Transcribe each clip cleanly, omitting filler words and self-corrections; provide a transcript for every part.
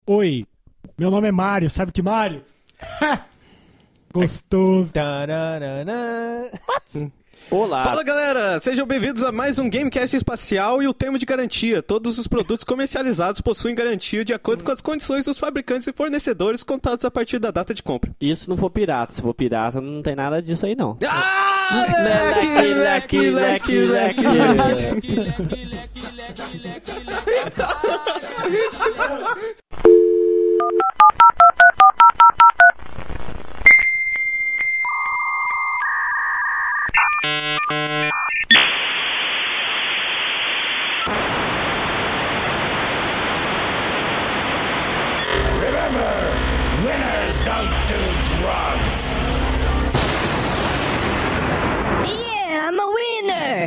Oi, meu nome é Mário, sabe que Mário? Gostoso. Olá. Fala galera, sejam bem-vindos a mais um Gamecast espacial e o termo de garantia. Todos os produtos comercializados possuem garantia de acordo com as condições dos fabricantes e fornecedores contados a partir da data de compra. Isso não for pirata. Se for pirata, não tem nada disso aí, não. Ah, leque. Remember, winners don't do drugs. Yeah, I'm a winner!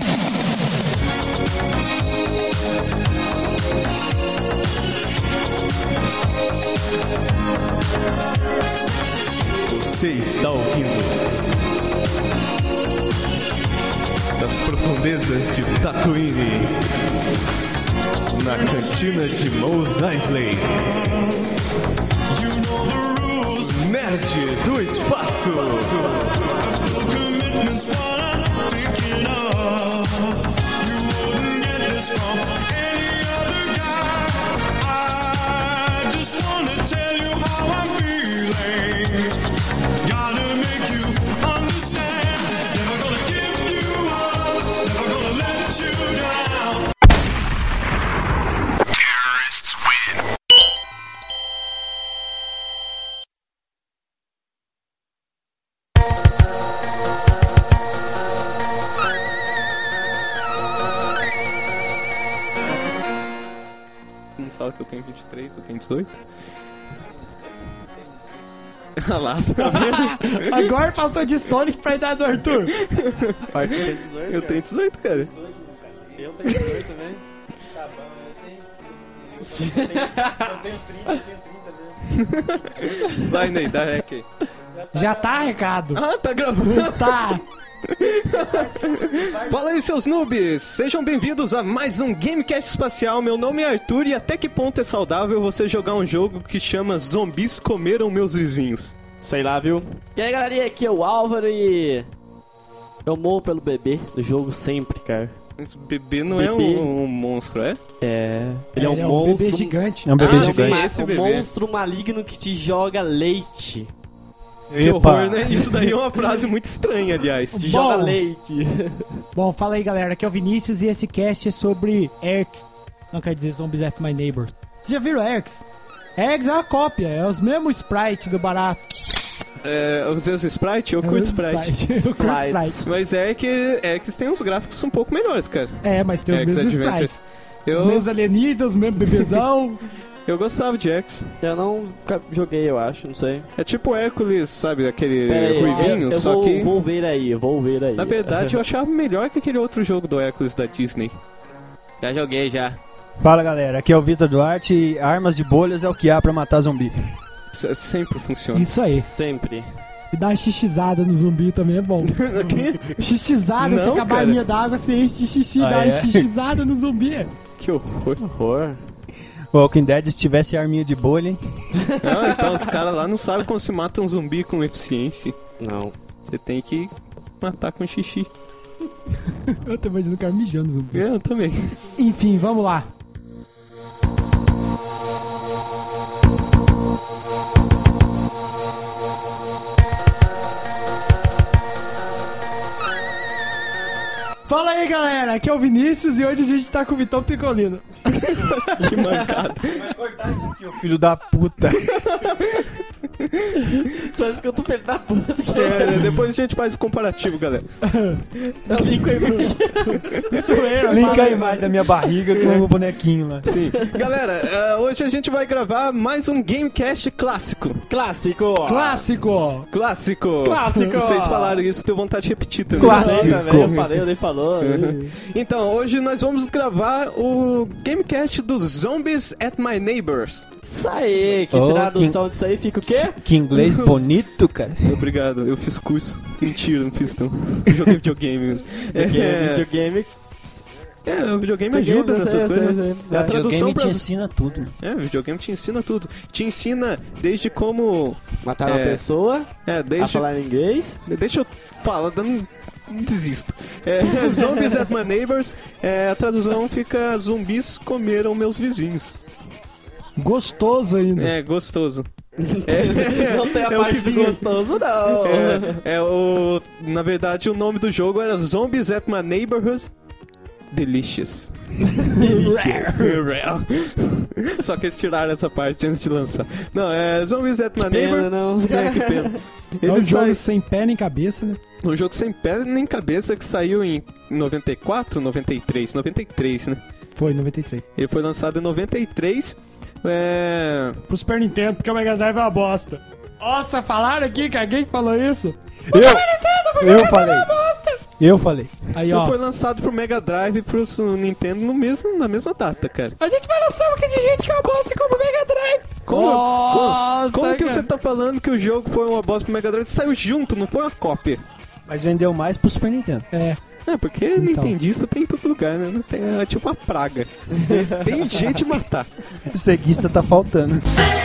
Você está ouvindo das profundezas de Tatooine, na cantina de Mos Eisley. Nerd do espaço. Não fala que eu tenho 23, eu tenho 18. Olha lá, tá vendo? Agora passou de Sonic pra idade do Arthur. Eu tenho 18, cara. Eu tenho 18 também. Tá bom, eu tenho 30 mesmo. Vai, Ney, dá rec aí. Já tá, recado. Ah, tá gravando. Tá. Fala aí, seus noobs! Sejam bem-vindos a mais um Gamecast espacial. Meu nome é Arthur e até que ponto é saudável você jogar um jogo que chama Zumbis Comeram Meus Vizinhos? Sei lá, viu? E aí, galerinha, aqui é o Álvaro e... eu morro pelo bebê do jogo sempre, cara. Esse bebê não Bebê. é um monstro, é? É... Ele é um um monstro... bebê gigante. É um bebê Ah, gigante. sim, esse um bebê. monstro maligno que te joga leite. Que horror, né? Isso daí é uma frase muito estranha, aliás. Te Bom. joga leite. Bom, fala aí, galera. Aqui é o Vinícius e esse cast é sobre Eggs. Não quer dizer Zombies at My Neighbor. Vocês já viram Eggs? Eggs é uma cópia, é os mesmos sprites do barato. Os seus Sprite? Eu curto Sprite. Eu curto Sprites. Sprite. Mas é que tem uns gráficos um pouco melhores, cara. É, mas tem os Eggs mesmos Adventures. sprites. Os mesmos alienígenas, os mesmos bebezão. Eu gostava de X. Eu não joguei, eu acho, não sei. É tipo Hércules, sabe? Aquele Pera aí, ruivinho, eu só que... vou ver aí. Na verdade, eu achava melhor que aquele outro jogo do Hércules da Disney. Já joguei, já. Fala galera, aqui é o Vitor Duarte e armas de bolhas é o que há pra matar zumbi. Sempre funciona. Isso aí. Sempre. E dar uma xixizada no zumbi também é bom. Xixizada, você Não, com a cara. bainha d'água, você enche de xixi, Ah, dá uma é? xixizada no zumbi. Que horror. Horror. O Walking Dead se tivesse arminha de bolha, hein? Não, então os caras lá não sabem como se mata um zumbi com eficiência. Não. Você tem que matar com xixi. Eu tô imaginando o cara mijando no zumbi. Eu também. Enfim, vamos lá. Fala aí, galera, aqui é o Vinícius e hoje a gente tá com o Vitão Picolino. Que mancada. Vai cortar isso aqui, ô filho da puta. Só isso que eu tô perto da puta. Depois a gente faz o comparativo, galera. Eu linko a imagem. Linka a imagem da minha barriga com o bonequinho lá. Sim. Galera, hoje a gente vai gravar mais um Gamecast clássico. Clássico. Clássico! Clássico. Clássico. Vocês falaram isso, deu vontade de repetir também. Clássico. Eu falei, eu nem falou. Então, hoje nós vamos gravar o Gamecast dos Zombies at My Neighbors. Isso aí, que Oh, tradução disso aí fica o quê? Que inglês bonito, cara. Obrigado, eu fiz curso. Mentira, não fiz não. Eu joguei videogame mesmo. Videogame. O videogame ajuda nessas coisas. A O tradução videogame pra... te ensina tudo. O videogame te ensina tudo. Te ensina desde como... Matar uma pessoa, a desde... falar inglês. Deixa eu falar, desisto. Zombies at my neighbors, a tradução fica zumbis comeram meus vizinhos. Gostoso ainda. Gostoso. Não tem a o parte que do gostoso, não. Na verdade, o nome do jogo era Zombies at my neighborhood. Delicious. Rare. Só que eles tiraram essa parte antes de lançar. Não, Zombies at my neighbor. Não. Que pena. É um jogo sem pé nem cabeça, né? Um jogo sem pé nem cabeça que saiu em 94, 93, né? Foi, 93. Ele foi lançado em 93. Pro Super Nintendo, porque o Mega Drive é uma bosta. Nossa, falaram aqui que alguém falou isso? Eu falei. Aí, ó. Foi lançado pro Mega Drive e pro Nintendo na mesma data, cara. A gente vai lançar um monte de gente que é uma bosta como o Mega Drive. Como que você tá falando que o jogo foi uma bosta pro Mega Drive? Saiu junto, não foi uma cópia. Mas vendeu mais pro Super Nintendo. Porque nintendista tem em todo lugar, né? É tipo uma praga. Tem jeito de matar. O ceguista tá faltando.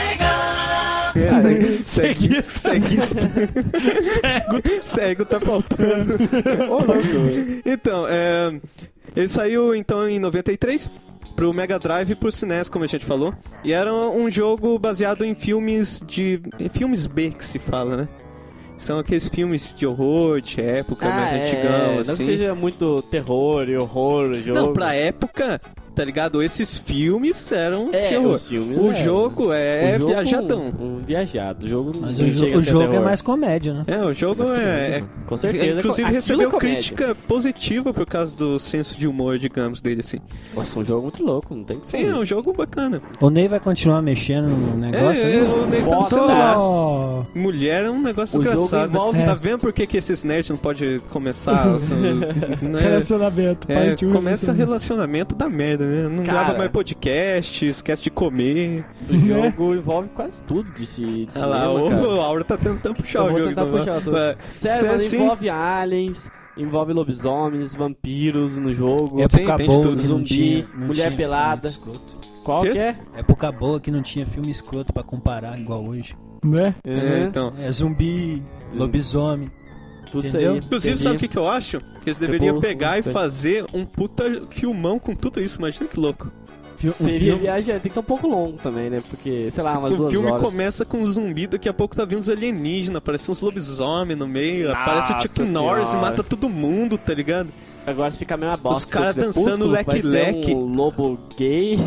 Ceguista. Cego tá faltando. Então, ele saiu então em 93 pro Mega Drive e pro SNES, como a gente falou. E era um jogo baseado em filmes B que se fala, né? São aqueles filmes de horror, de época, mais antigão, assim. Não que seja muito terror e horror o jogo. Não, pra época, tá ligado? Esses filmes eram de horror. O jogo viajadão. Viajado. O jogo Mas o jogo é mais comédia, né? O jogo com certeza. Inclusive recebeu crítica positiva por causa do senso de humor, digamos, dele, assim. Nossa, um jogo muito louco, não tem que ser. Sim, é um jogo bacana. O Ney vai continuar mexendo no negócio, né? O Ney tá no Foda, celular. Oh. Mulher é um negócio O jogo engraçado. envolve- Tá vendo por que esses nerds não podem começar? Relacionamento, parte 1. Começa relacionamento da merda, né? Não Cara. grava mais podcast, esquece de comer. O jogo envolve quase tudo de Olha cinema, lá, cara. o Aura tá tentando puxar Eu o vou jogo. tentar então, puxar. se Sério, mano, assim- envolve aliens, envolve lobisomens, vampiros no jogo. Época tem boa tudo. que não Zumbi, tinha, não mulher tinha pelada. filme escroto. Qual Quê? que é? Época boa que não tinha filme escroto pra comparar igual hoje. Né? Então. É zumbi, lobisomem. Tudo Entendeu? isso aí. Inclusive, Entendi. sabe o que eu acho? Que eles deveriam Crepúsculo, pegar e tem. fazer um puta filmão com tudo isso. Imagina que louco. Seria viagem, tem que ser um pouco longo também, né? Porque, sei lá, umas O 2 filme horas. começa com um zumbi, daqui a pouco tá vindo uns alienígenas, aparece uns lobisomens no meio, aparece o Chuck Nossa Norris e Senhora. mata todo mundo, tá ligado? Agora fica a mesma bosta. Os caras que o dançando Crepúsculo, leque-leque. vai ser um lobo gay.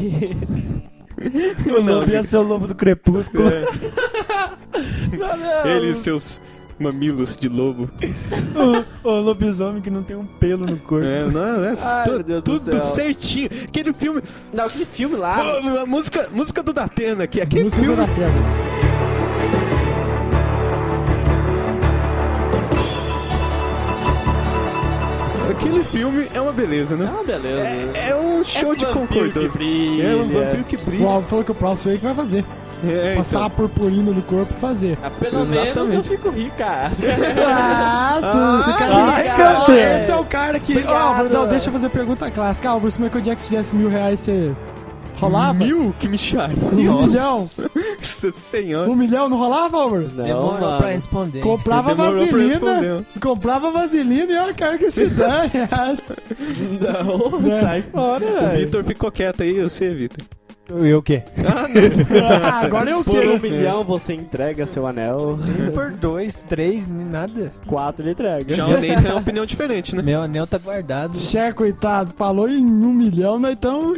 O lobo ia ser o lobo do Crepúsculo. Ele e seus mamilos de lobo. O lobisomem que não tem um pelo no corpo. Ai, meu Deus do tudo céu. certinho. Aquele filme. Não, aquele filme lá. A música do Datena aqui. Aquele Música filme. da tela. Aquele filme é uma beleza, É né? uma beleza. É um show de vampiro concordância. que brilha. É um vampiro que O brilha. Alvo falou que o próximo aí que vai fazer. Passar a purpurina no corpo e fazer. Ah, pelo menos eu Exatamente. fico rico, cara. Nossa, fica ai, ligado. campeão. Esse é o cara que... Obrigado. Álvaro, não, deixa eu fazer a pergunta clássica. Álvaro, se o Michael Jackson tivesse R$1.000, você rolava? 1000 que me chare. $1 milhão? Nossa senhora. 1 milhão não rolava, Álvaro? Não, Demorou mano. pra responder. Comprava Demorou pra vaselina. responder. Comprava vaselina e eu quero que se dane. Não, sai fora, O velho. Vitor ficou quieto aí, eu sei, Vitor. Eu o quê? Ah, agora eu Por quero. 1 milhão você entrega seu anel. Por 2, 3, nada. 4 ele entrega. Já o Ney tem uma opinião diferente, né? Meu anel tá guardado. Xé, coitado, falou em 1 milhão, nós estamos...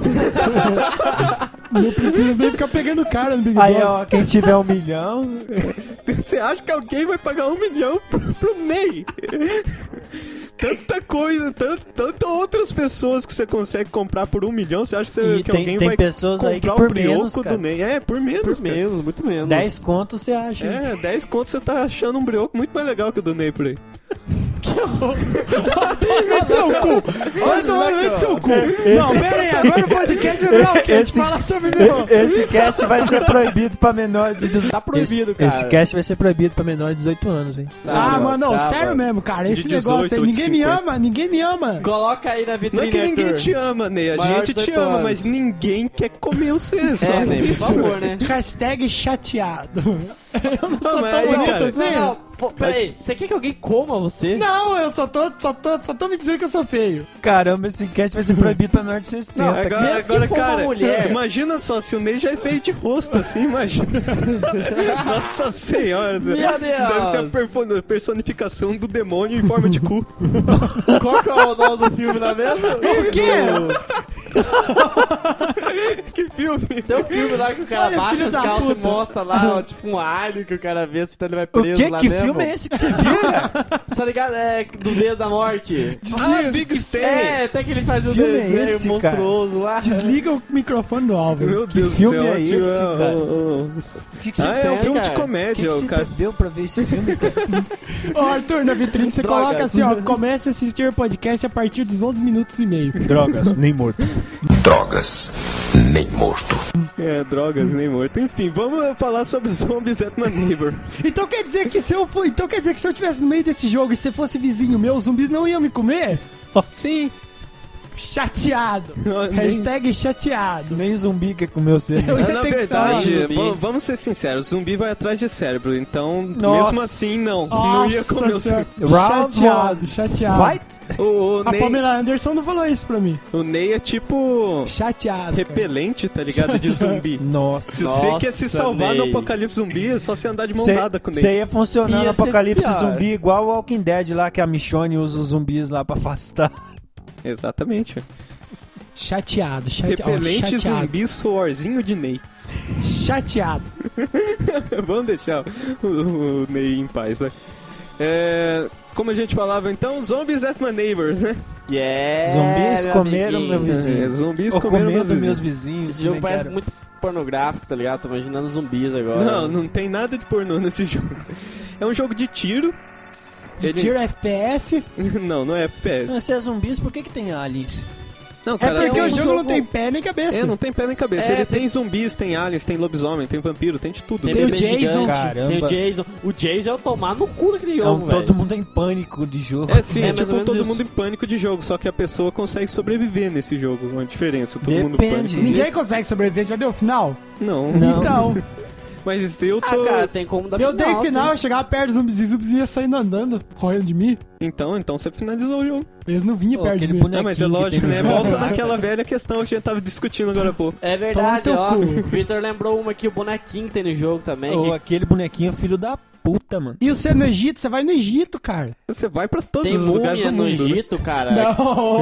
Não precisa nem ficar pegando cara no Big Aí, Brother. ó, quem tiver 1 milhão... Você acha que alguém vai pagar 1 milhão pro Ney? Tanta coisa, tantas outras pessoas que você consegue comprar por 1 milhão, você acha E que tem- alguém tem vai pessoas aí que comprar por o brioco menos, do cara. Ney? É, por menos, Por cara. menos, muito menos. 10 contos você acha. 10 contos você tá achando um brioco muito mais legal que o do Ney por aí. seu cu. Não, pera aí, agora o podcast vai virar o quê? Fala sobre meu. Esse cast vai ser proibido pra menores de 18 anos. Tá proibido, cara. Esse cast vai ser proibido pra menores de 18 anos, hein? Mano, sério mesmo, cara. Esse De negócio 18 aí, ou de ninguém me 50. ama, ninguém me ama. Coloca aí na Não vitrine, é que ninguém Arthur. te ama, Ney. A Maior gente de te 18 ama, anos. mas ninguém quer comer você. Só É, né? Por isso. favor, né? Hashtag chateado. Eu não sou mas tão aí, bonito cara, assim. Não, pô, peraí. Você quer que alguém coma você? Não, eu só tô me dizendo que eu sou feio. Caramba, esse cast vai ser proibido pra menor de 60. Não, cara. agora, mesmo que for uma cara, mulher. imagina só, se o Ney já é feio de rosto assim, imagina. Nossa senhora. Meu Deve Deus. ser a personificação do demônio em forma de cu. Qual que é o nome do filme lá mesmo? O quê? Que filme? Tem um filme lá que o cara Olha, baixa filho as da calças e puta. mostra lá, ó, tipo um alien que o cara vê, assim, então ele vai O preso que? lá Que mesmo. filme é esse que você viu, cara? Tá ligado? É do Dedo da Morte. Ah, Big Stan. É, até que ele faz um filme é desenho esse, monstruoso lá. Desliga o microfone do Álvaro. Meu Que Deus do filme céu. é esse, cara? O que você é um tem, filme de cara? O que comédia, você o cara. bebeu pra ver esse filme, cara? Ô, Arthur, na vitrine você Drogas. coloca assim, ó, começa a assistir o podcast a partir dos 11 minutos e meio. Drogas, nem morto. Drogas, nem morto. É, drogas, nem morto. Enfim, vamos falar sobre Zombies at My Neighbor. Então quer dizer que se eu tivesse no meio desse jogo e você fosse vizinho meu, os zumbis não iam me comer? Sim. Chateado. Nem- Hashtag chateado. Nem zumbi quer comer você. Eu ia Na ter que verdade, falar. Zumbi. vamos ser sinceros, zumbi vai atrás de cérebro, então Nossa. mesmo assim não ia comer o Senhora. seu. Round Chateado, one. chateado. Fight? O A Ney, Pamela Anderson não falou isso pra mim. o Ney é tipo Chateado. cara. repelente, tá ligado? De zumbi. Se Nossa. você quer se salvar no Ney. apocalipse zumbi, é só você andar de mão dada com o Ney. Você ia funcionar Ia no ser apocalipse pior. zumbi igual o Walking Dead lá, que a Michonne usa os zumbis lá pra afastar. Exatamente. Chateado. Repelente chateado. zumbi suorzinho de Ney. Chateado. Vamos deixar o Ney em paz, vai. Como a gente falava então, Zombies at My Neighbors, né? Yeah, Zumbis meu comeram amiguinho. meu vizinho. Zumbis Ou comendo meus comendo vizinhos. meus vizinhos. Esse jogo né, parece cara? muito pornográfico, tá ligado? Tô imaginando zumbis agora. Não tem nada de pornô nesse jogo. É um jogo de tiro. De tiro FPS. Não é FPS. Não, se é zumbis, por que tem aliens? Não, É porque é um o jogo não jogo- tem pé nem cabeça. não tem pé nem cabeça. É, Ele tem- tem zumbis, tem aliens, tem lobisomem, tem vampiro, tem de tudo. Tem Tem o bebê Jason. gigante, Caramba. tem o Jason. O Jason é o tomar no cu daquele jogo, velho. Todo mundo é em pânico de jogo. É sim, É mais ou tipo menos todo isso. mundo em pânico de jogo, só que a pessoa consegue sobreviver nesse jogo. Uma diferença, todo mundo em Depende. pânico. Ninguém consegue sobreviver, já deu final? Não. Não. Então, Mas eu tô. Ah, cara, tem como dar eu dei final, final, sim. eu chegava perto dos zumbis e os zumbis iam saindo andando, correndo de mim. Então você finalizou o jogo. Eles não vinham Pô, perto de aquele mim. bonequinho Mas é que lógico, tem no né? jogo. Volta naquela velha questão que a gente tava discutindo agora há pouco. É verdade, Toma ó. teu O cu. Victor lembrou uma aqui, o bonequinho que tem no jogo também. Ô, que aquele bonequinho é filho da puta, mano. E você no Egito, você vai no Egito, cara. Você vai pra todos tem os lugares múmia do no mundo. né? Egito, cara. Não,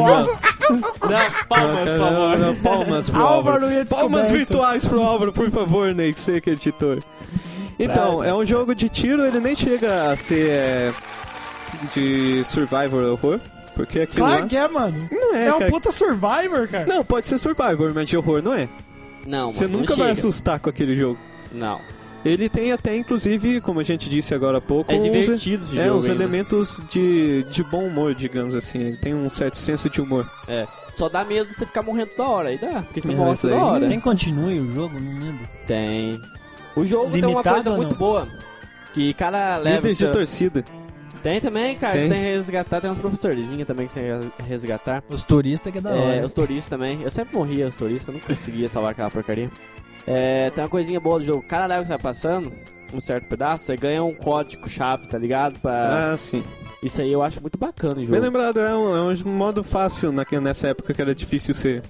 Não, palmas, por favor. Palmas pro Álvaro Álvaro. ia Palmas descoberto. virtuais pro Álvaro, por favor, Ney, que você que é editor. Então, é um jogo de tiro, ele nem chega a ser de survivor horror, porque aquilo claro lá... que é, mano. Não é, É um cara. puta Survivor, cara. Não, pode ser survivor, mas de horror não é. Não, Você mano, nunca não vai chega. assustar com aquele jogo. Não. Ele tem até, inclusive, como a gente disse agora há pouco, É uns, divertido esse jogo uns ainda. elementos de bom humor, digamos assim. Ele tem um certo senso de humor. É. Só dá medo de você ficar morrendo toda hora. Aí dá, porque você É, morre isso toda aí. hora. Tem continue o jogo? Não lembro. Tem. O jogo tem uma Limitado coisa ou muito não? boa. Que cada leva... Líderes de torcida. Tem também, cara. Tem. Você tem que resgatar. Tem uns professorzinhos também que você tem que resgatar. Os turistas que é da hora. Os turistas também. Eu sempre morria, os turistas. Não conseguia salvar aquela porcaria. Tem uma coisinha boa do jogo. Cada leva que você vai passando, um certo pedaço, você ganha um código-chave, tá ligado? Ah, sim. Isso aí eu acho muito bacana o Bem jogo. lembrado, é um modo fácil nessa época que era difícil você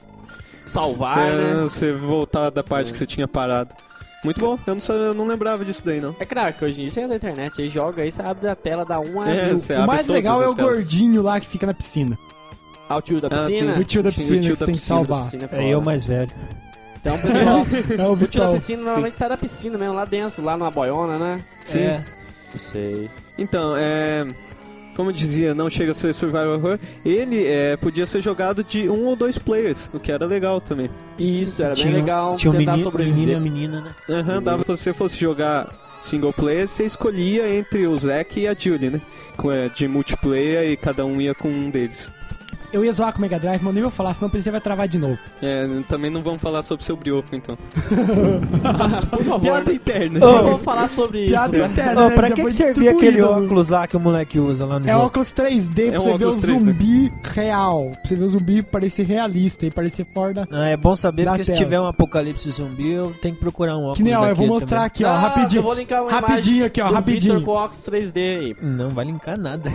voltar da parte que você tinha parado. Muito bom, eu não lembrava disso daí, não. É claro que hoje em dia você é da internet, aí joga aí, você abre a tela, dá um a mil. Você O abre mais todas legal é as o telas. gordinho lá que fica na piscina. Ah, o tio da Ah, piscina? sim. O tio da Tinha o piscina tio que da você tem que piscina. salvar. Piscina É eu mais velho. Então, pessoal, É o o tio da Vitão. piscina normalmente tá na piscina mesmo, lá dentro, lá numa boiona, né? Sim. É. Não sei. Então, como eu dizia, não chega a ser survival horror. Ele podia ser jogado de 1 ou 2 players, o que era legal também. Isso, era bem legal Tinha um tentar menino e sobreviver. a menina, né? Dava se você fosse jogar single player, você escolhia entre o Zack e a Julie, né? de multiplayer e cada um ia com um deles. Eu ia zoar com o Mega Drive, mas nem vou falar, senão você vai travar de novo. Também não vamos falar sobre seu brioco, então. Por favor. Piada interna. Não vamos falar sobre isso. Piada né? interna, Ô, né? pra Já que foi servia aquele distribuído. óculos lá que o moleque usa lá no É jogo? óculos 3D pra um você ver o óculos 3D. zumbi real. Pra você ver o zumbi parecer realista e parecer fora da... Ah, é bom saber, Da porque se tela. tiver um apocalipse zumbi, eu tenho que procurar um óculos Que nem, ó, eu vou daquele mostrar também. aqui, ó, Ah, rapidinho. Eu vou linkar uma Rapidinho imagem aqui, ó, do rapidinho. Victor com óculos 3D aí. Não vai linkar nada.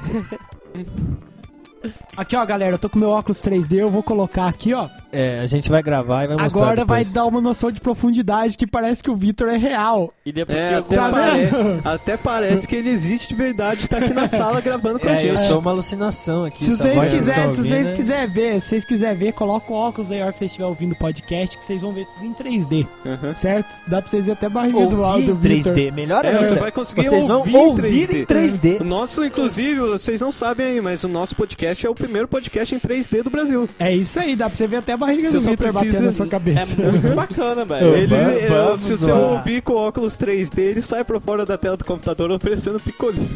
Aqui, ó, galera, eu tô com meu óculos 3D, eu vou colocar aqui, ó. É, a gente vai gravar e vai mostrar Agora vai depois. dar uma noção de profundidade que parece que o Victor é real. E depois É, que até, Tá vendo? até parece que ele existe de verdade, tá aqui na sala gravando com a É, eu gente. sou uma alucinação aqui. Se essa vocês voz que quiserem, estão se vocês ouvindo, quiserem ver, coloca o óculos aí na hora que vocês estiverem ouvindo o podcast, que vocês vão ver tudo em 3D, Uhum. certo? Dá pra vocês ver até a barriga ouvir do áudio em do Victor. 3D, melhor É, ainda. você vai conseguir Vocês vão ouvir ouvir em 3D. O nosso, inclusive, vocês não sabem aí, mas o nosso podcast é o primeiro podcast em 3D do Brasil. É isso aí, dá pra você ver até a barriga Você do só Victor precisa- batendo na sua é cabeça. muito bacana, velho. Vamos Se você lá. ouvir com óculos 3D, ele sai pra fora da tela do computador oferecendo picolinho.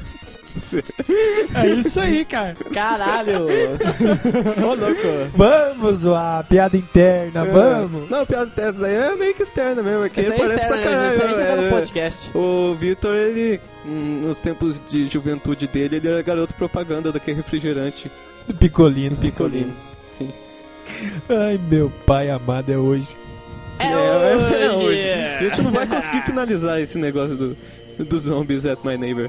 É isso aí, cara. Caralho. Ô, louco. Vamos zoar, piada interna, vamos. Não, piada dessa aí é meio que externa mesmo, é que Essa ele aí é parece pra externa, né? caralho. Isso aí já tá no é. podcast. O Victor, ele, nos tempos de juventude dele, ele era garoto propaganda daquele refrigerante Picolino. picolino. Sim. Ai, meu pai amado, é hoje. É hoje. A gente não vai conseguir finalizar esse negócio do Zombies at My Neighbor.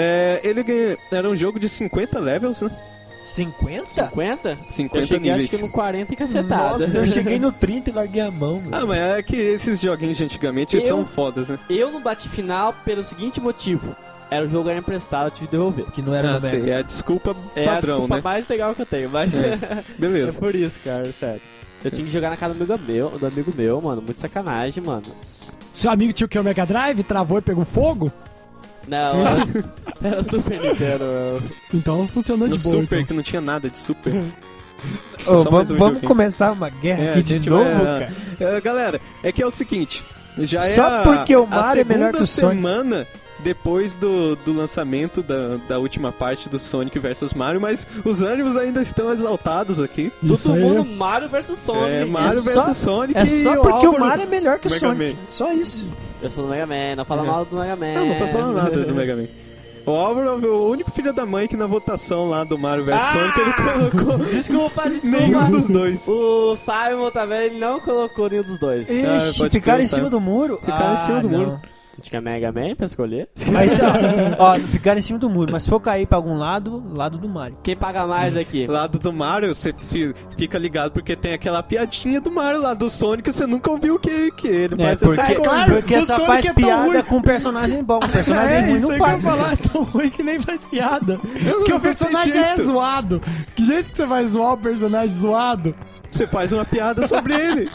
Era um jogo de 50 levels, né? 50? 50? 50 Eu cheguei níveis. acho que no 40 e cacetada. Nossa, eu cheguei no 30 e larguei a mão, mano. Ah, mas é que esses joguinhos de antigamente eles Eu- são fodas, né? Eu não bati final pelo seguinte motivo. Era o jogo era emprestado, eu tive que devolver. Que não era no sei, Mega. é a desculpa É a padrão, desculpa né? mais legal que eu tenho, mas É. é Beleza. por isso, cara, sério. Eu tinha que jogar na casa do amigo meu, mano. Muito sacanagem, mano. Seu amigo tinha o que? O Mega Drive? Travou e pegou fogo? Não, era Super Nintendo, meu. Então funcionou No de boa. Super, então. que não tinha nada de Super. Ô, Só mais um vamos joguinho. começar uma guerra É, aqui a de gente novo, vai- cara. Galera, é que é o seguinte. Já Só é porque o a Mario é melhor que o segunda Sonic. semana depois do lançamento da última parte do Sonic vs Mario, mas os ânimos ainda estão exaltados aqui. Isso Todo aí. mundo Mario vs Sonic. É Mario É só- vs Sonic É só porque o Álvaro- Mario é melhor que o Mega Sonic. Man. Só isso. Eu sou do Mega Man, não fala É. mal do Mega Man. Eu não tô falando nada do Mega Man. O Álvaro é o único filho da mãe que na votação lá do Mario vs Sonic ele colocou Desculpa. nenhum dos dois. O Simon também ele não colocou nenhum dos dois. Ixi, pode ficaram em pensar. cima do muro? Ficaram em cima do não. muro. A gente quer Mega Man pra escolher. Mas, ó, ficaram em cima do muro. Mas se for cair pra algum lado, lado do Mario. Quem paga mais aqui? Lado do Mario, você fica ligado porque tem aquela piadinha do Mario lá do Sonic, você nunca ouviu que ele É, faz essas porque, coisas. claro, porque o só Sonic faz é tão piada ruim. com personagem bom. Personagem ruim isso não aí faz. que eu ia falar, é tão ruim que nem faz piada. Porque não o tem personagem é jeito. zoado. Que jeito que você vai zoar o personagem zoado? Você faz uma piada sobre ele.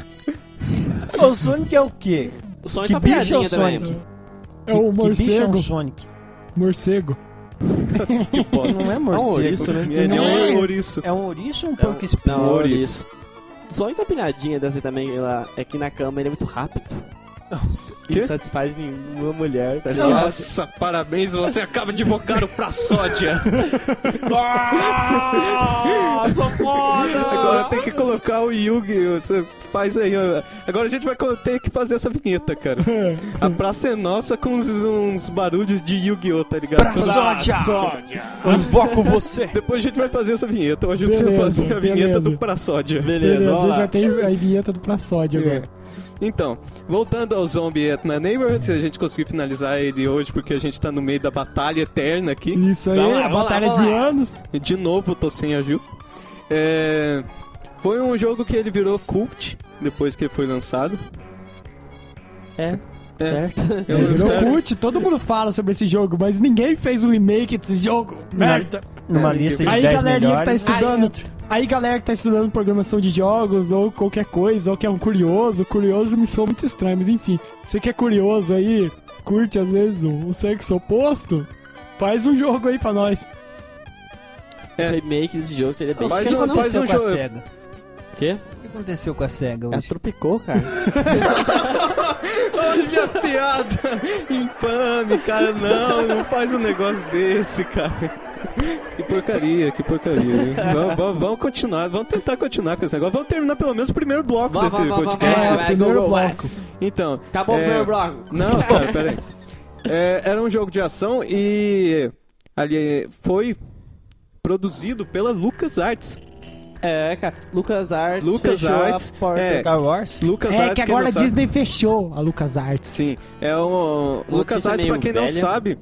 O Sonic é o quê? O Sonic Que é uma bicho é o piadinha também. Sonic? É o Que bicho é um morcego. Sonic? Morcego. Que bosta. Não é morcego. ouriço, né? Ele é um ouriço. É um ouriço ou um porco espinho? Não, Ouriço. Sonic é piadinha dessa aí também, lá, aqui na cama ele é muito rápido. Quê? Não satisfaz nenhuma mulher, tá ligado? Nossa, parabéns, você acaba de invocar o pra sódia. Ah, sou foda! Agora tem que colocar o Yugi, você faz aí. Ó. Agora a gente vai ter que fazer essa vinheta, cara. A praça é nossa com uns barulhos de Yu-Gi-Oh, tá ligado? Pra sódia! Invoco você! Depois a gente vai fazer essa vinheta. Hoje você vai Beleza, fazer a vinheta beleza. do pra sódia. Beleza, Beleza, a vamos gente lá. já tem a vinheta do Pra Sódia agora. É. Então, voltando ao Zombie at My Neighborhood, se a gente conseguir finalizar ele hoje, porque a gente tá no meio da batalha eterna aqui. Isso aí, Vamos lá, a vamos lá, batalha vamos de lá. anos. E de novo eu tô sem a Gil. Foi um jogo que ele virou cult depois que ele foi lançado. É, É. certo. Eu Virou espero- cult, todo mundo fala sobre esse jogo, mas ninguém fez um remake desse jogo. Merda. Numa lista de Aí, 10 galerinha que tá melhores. estudando, aí galera que tá estudando programação de jogos ou qualquer coisa, ou que é um curioso me soa muito estranho, mas enfim, você que é curioso aí, curte às vezes o sexo oposto, faz um jogo aí pra nós. O remake desse jogo seria bem Mas O que difícil, não não? faz aconteceu com a jogo. SEGA? O quê? O que aconteceu com a SEGA Ela hoje? tropicou, cara. Olha a piada infame, cara. Não faz um negócio desse, cara. Que porcaria. Hein? Vamos continuar, vamos tentar continuar com esse negócio. Vamos terminar pelo menos o primeiro bloco desse podcast. É, primeiro bloco. Então. Acabou o primeiro bloco. Não, cara, peraí. Era um jogo de ação e ali foi produzido pela LucasArts. Cara, LucasArts LucasArts, fechou a porta. Star Wars? LucasArts, que quem agora não a sabe- Disney fechou a LucasArts. Sim, é o LucasArts, meio pra quem não velha. sabe,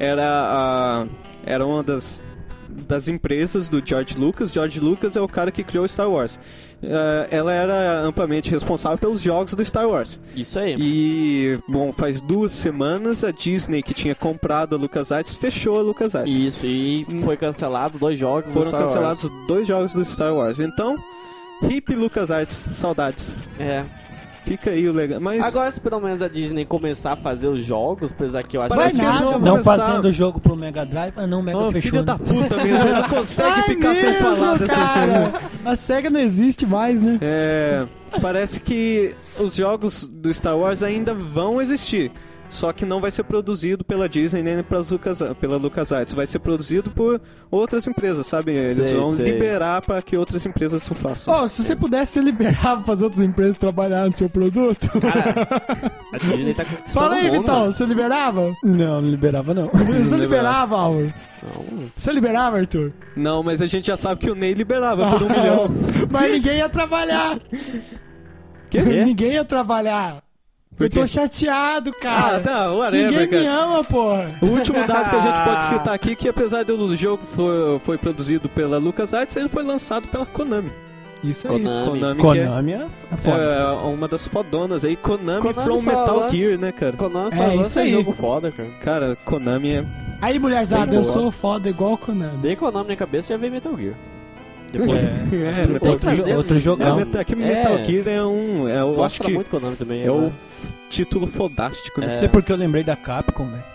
era uma das empresas do George Lucas. George Lucas é o cara que criou Star Wars. Ela era amplamente responsável pelos jogos do Star Wars. Isso aí. E, bom, faz 2 semanas a Disney, que tinha comprado a LucasArts, fechou a LucasArts. Isso, e foi cancelado 2 jogos do Foram Star Wars. cancelados 2 jogos do Star Wars. Então, hip LucasArts, saudades. Fica aí o legal. Mas Agora, se pelo menos a Disney começar a fazer os jogos, apesar que eu acho Parece que que eles vão Não começar- passando o jogo pro Mega Drive, não, o Mega Ô, fechou. filho né? da puta mesmo, ele não consegue ficar sem mesmo, falar dessas coisas. cara. A SEGA não existe mais, né? Parece que os jogos do Star Wars ainda vão existir, só que não vai ser produzido pela Disney nem pela LucasArts, vai ser produzido por outras empresas, sabe? Eles Sei, vão sei. liberar para que outras empresas o façam. Se você pudesse liberar pra fazer outras empresas trabalhar no seu produto. Cara, a Disney tá conquistando Fala aí, o mundo, Vitão, mano. você liberava? Não liberava não. Você liberava, Álvaro? Não. Você liberava, Arthur? Não, mas a gente já sabe que o Ney liberava por 1 milhão. Mas ninguém ia trabalhar. Quê? Ninguém ia trabalhar. Por Eu tô quê? chateado, cara. Não, whatever, Ninguém me cara. ama, porra. O último dado que a gente pode citar aqui é que apesar do jogo foi produzido pela LucasArts, ele foi lançado pela Konami. Isso aí. Konami. Konami é que foda. é uma das fodonas aí. Konami Konami from só Metal lança- Gear, né, cara? Konami só É, isso lança aí. jogo foda, cara. Cara, Konami é... Aí, mulherzada, Bem eu boa. sou foda igual o Konami. Dei Konami na cabeça e já veio Metal Gear. Depois. Metal Tem que fazer outro um- jogão. Metal Gear eu acho Mostra que muito Konami também. é o né? título fodástico, né? Não sei porque eu lembrei da Capcom, velho.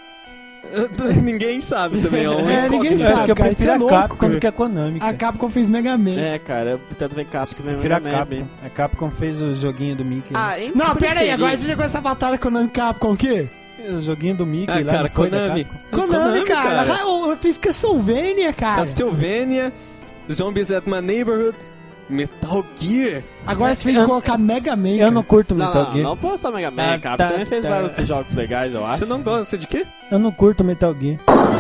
Ninguém sabe também, é uma É, ninguém incógnita. Eu acho que eu cara, prefiro isso é a louco. Capcom do que a Konami. A cara. Capcom fez Mega Man. Cara, eu tento ver Capcom que Eu prefiro a Mega Man, Capcom. bem. A Capcom fez o joguinho do Mickey. Entre Não, pera aí, preferir- agora a gente jogou essa batalha Konami Capcom aqui? O joguinho do Mickey Ah, lá, cara, não foi da Konami. Capcom? Konami, cara. Eu fiz Castlevania, cara. Castlevania, Zombies at My Neighborhood, Metal Gear. Agora você tem que colocar Mega Man, Eu cara. não curto Não, Metal não, Gear. não posso só Mega Man, Tá, Capcom tá, também fez tá. vários outros jogos legais, eu acho. Você não gosta de quê? Eu não curto Metal Gear.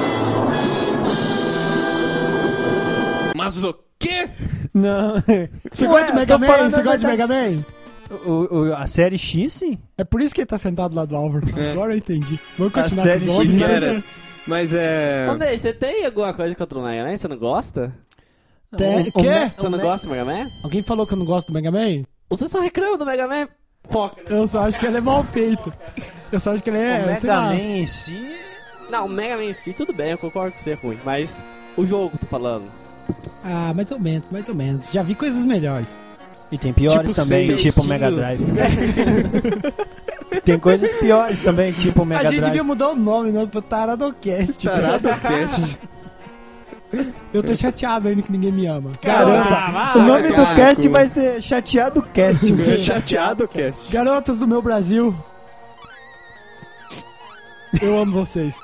Mas o quê? Não. Você gosta de Mega tô Man? falando Você a gosta de verdade. Mega Man? A série X, sim. É por isso que ele tá sentado lá do Álvaro. Agora eu entendi. Vamos A continuar com série os outros. X, Cara, mas é... Andrei, você tem alguma coisa contra o Mega Man? Você não gosta? Quê? Você não gosta do Mega Man? Alguém falou que eu não gosto do Mega Man? Você só reclama do Mega Man? Foca. Eu só acho que ele é mal feito. Eu só acho que ele é... O sei Mega lá. Man em si... Não, o Mega Man em si, tudo bem, eu concordo com você é ruim. Mas o jogo, tô falando. Ah, mais ou menos, mais ou menos. Já vi coisas melhores. E tem piores Tipo também, seis tipo o Mega quilos. Drive. Tem coisas piores também, tipo o Mega A gente Drive. devia mudar o nome, não, pra Taradocast. Taradocast. Eu tô chateado ainda que ninguém me ama. Caramba, o nome do cast vai ser Chateado Cast. velho. Chateado, cast. Garotas do meu Brasil. Eu amo vocês.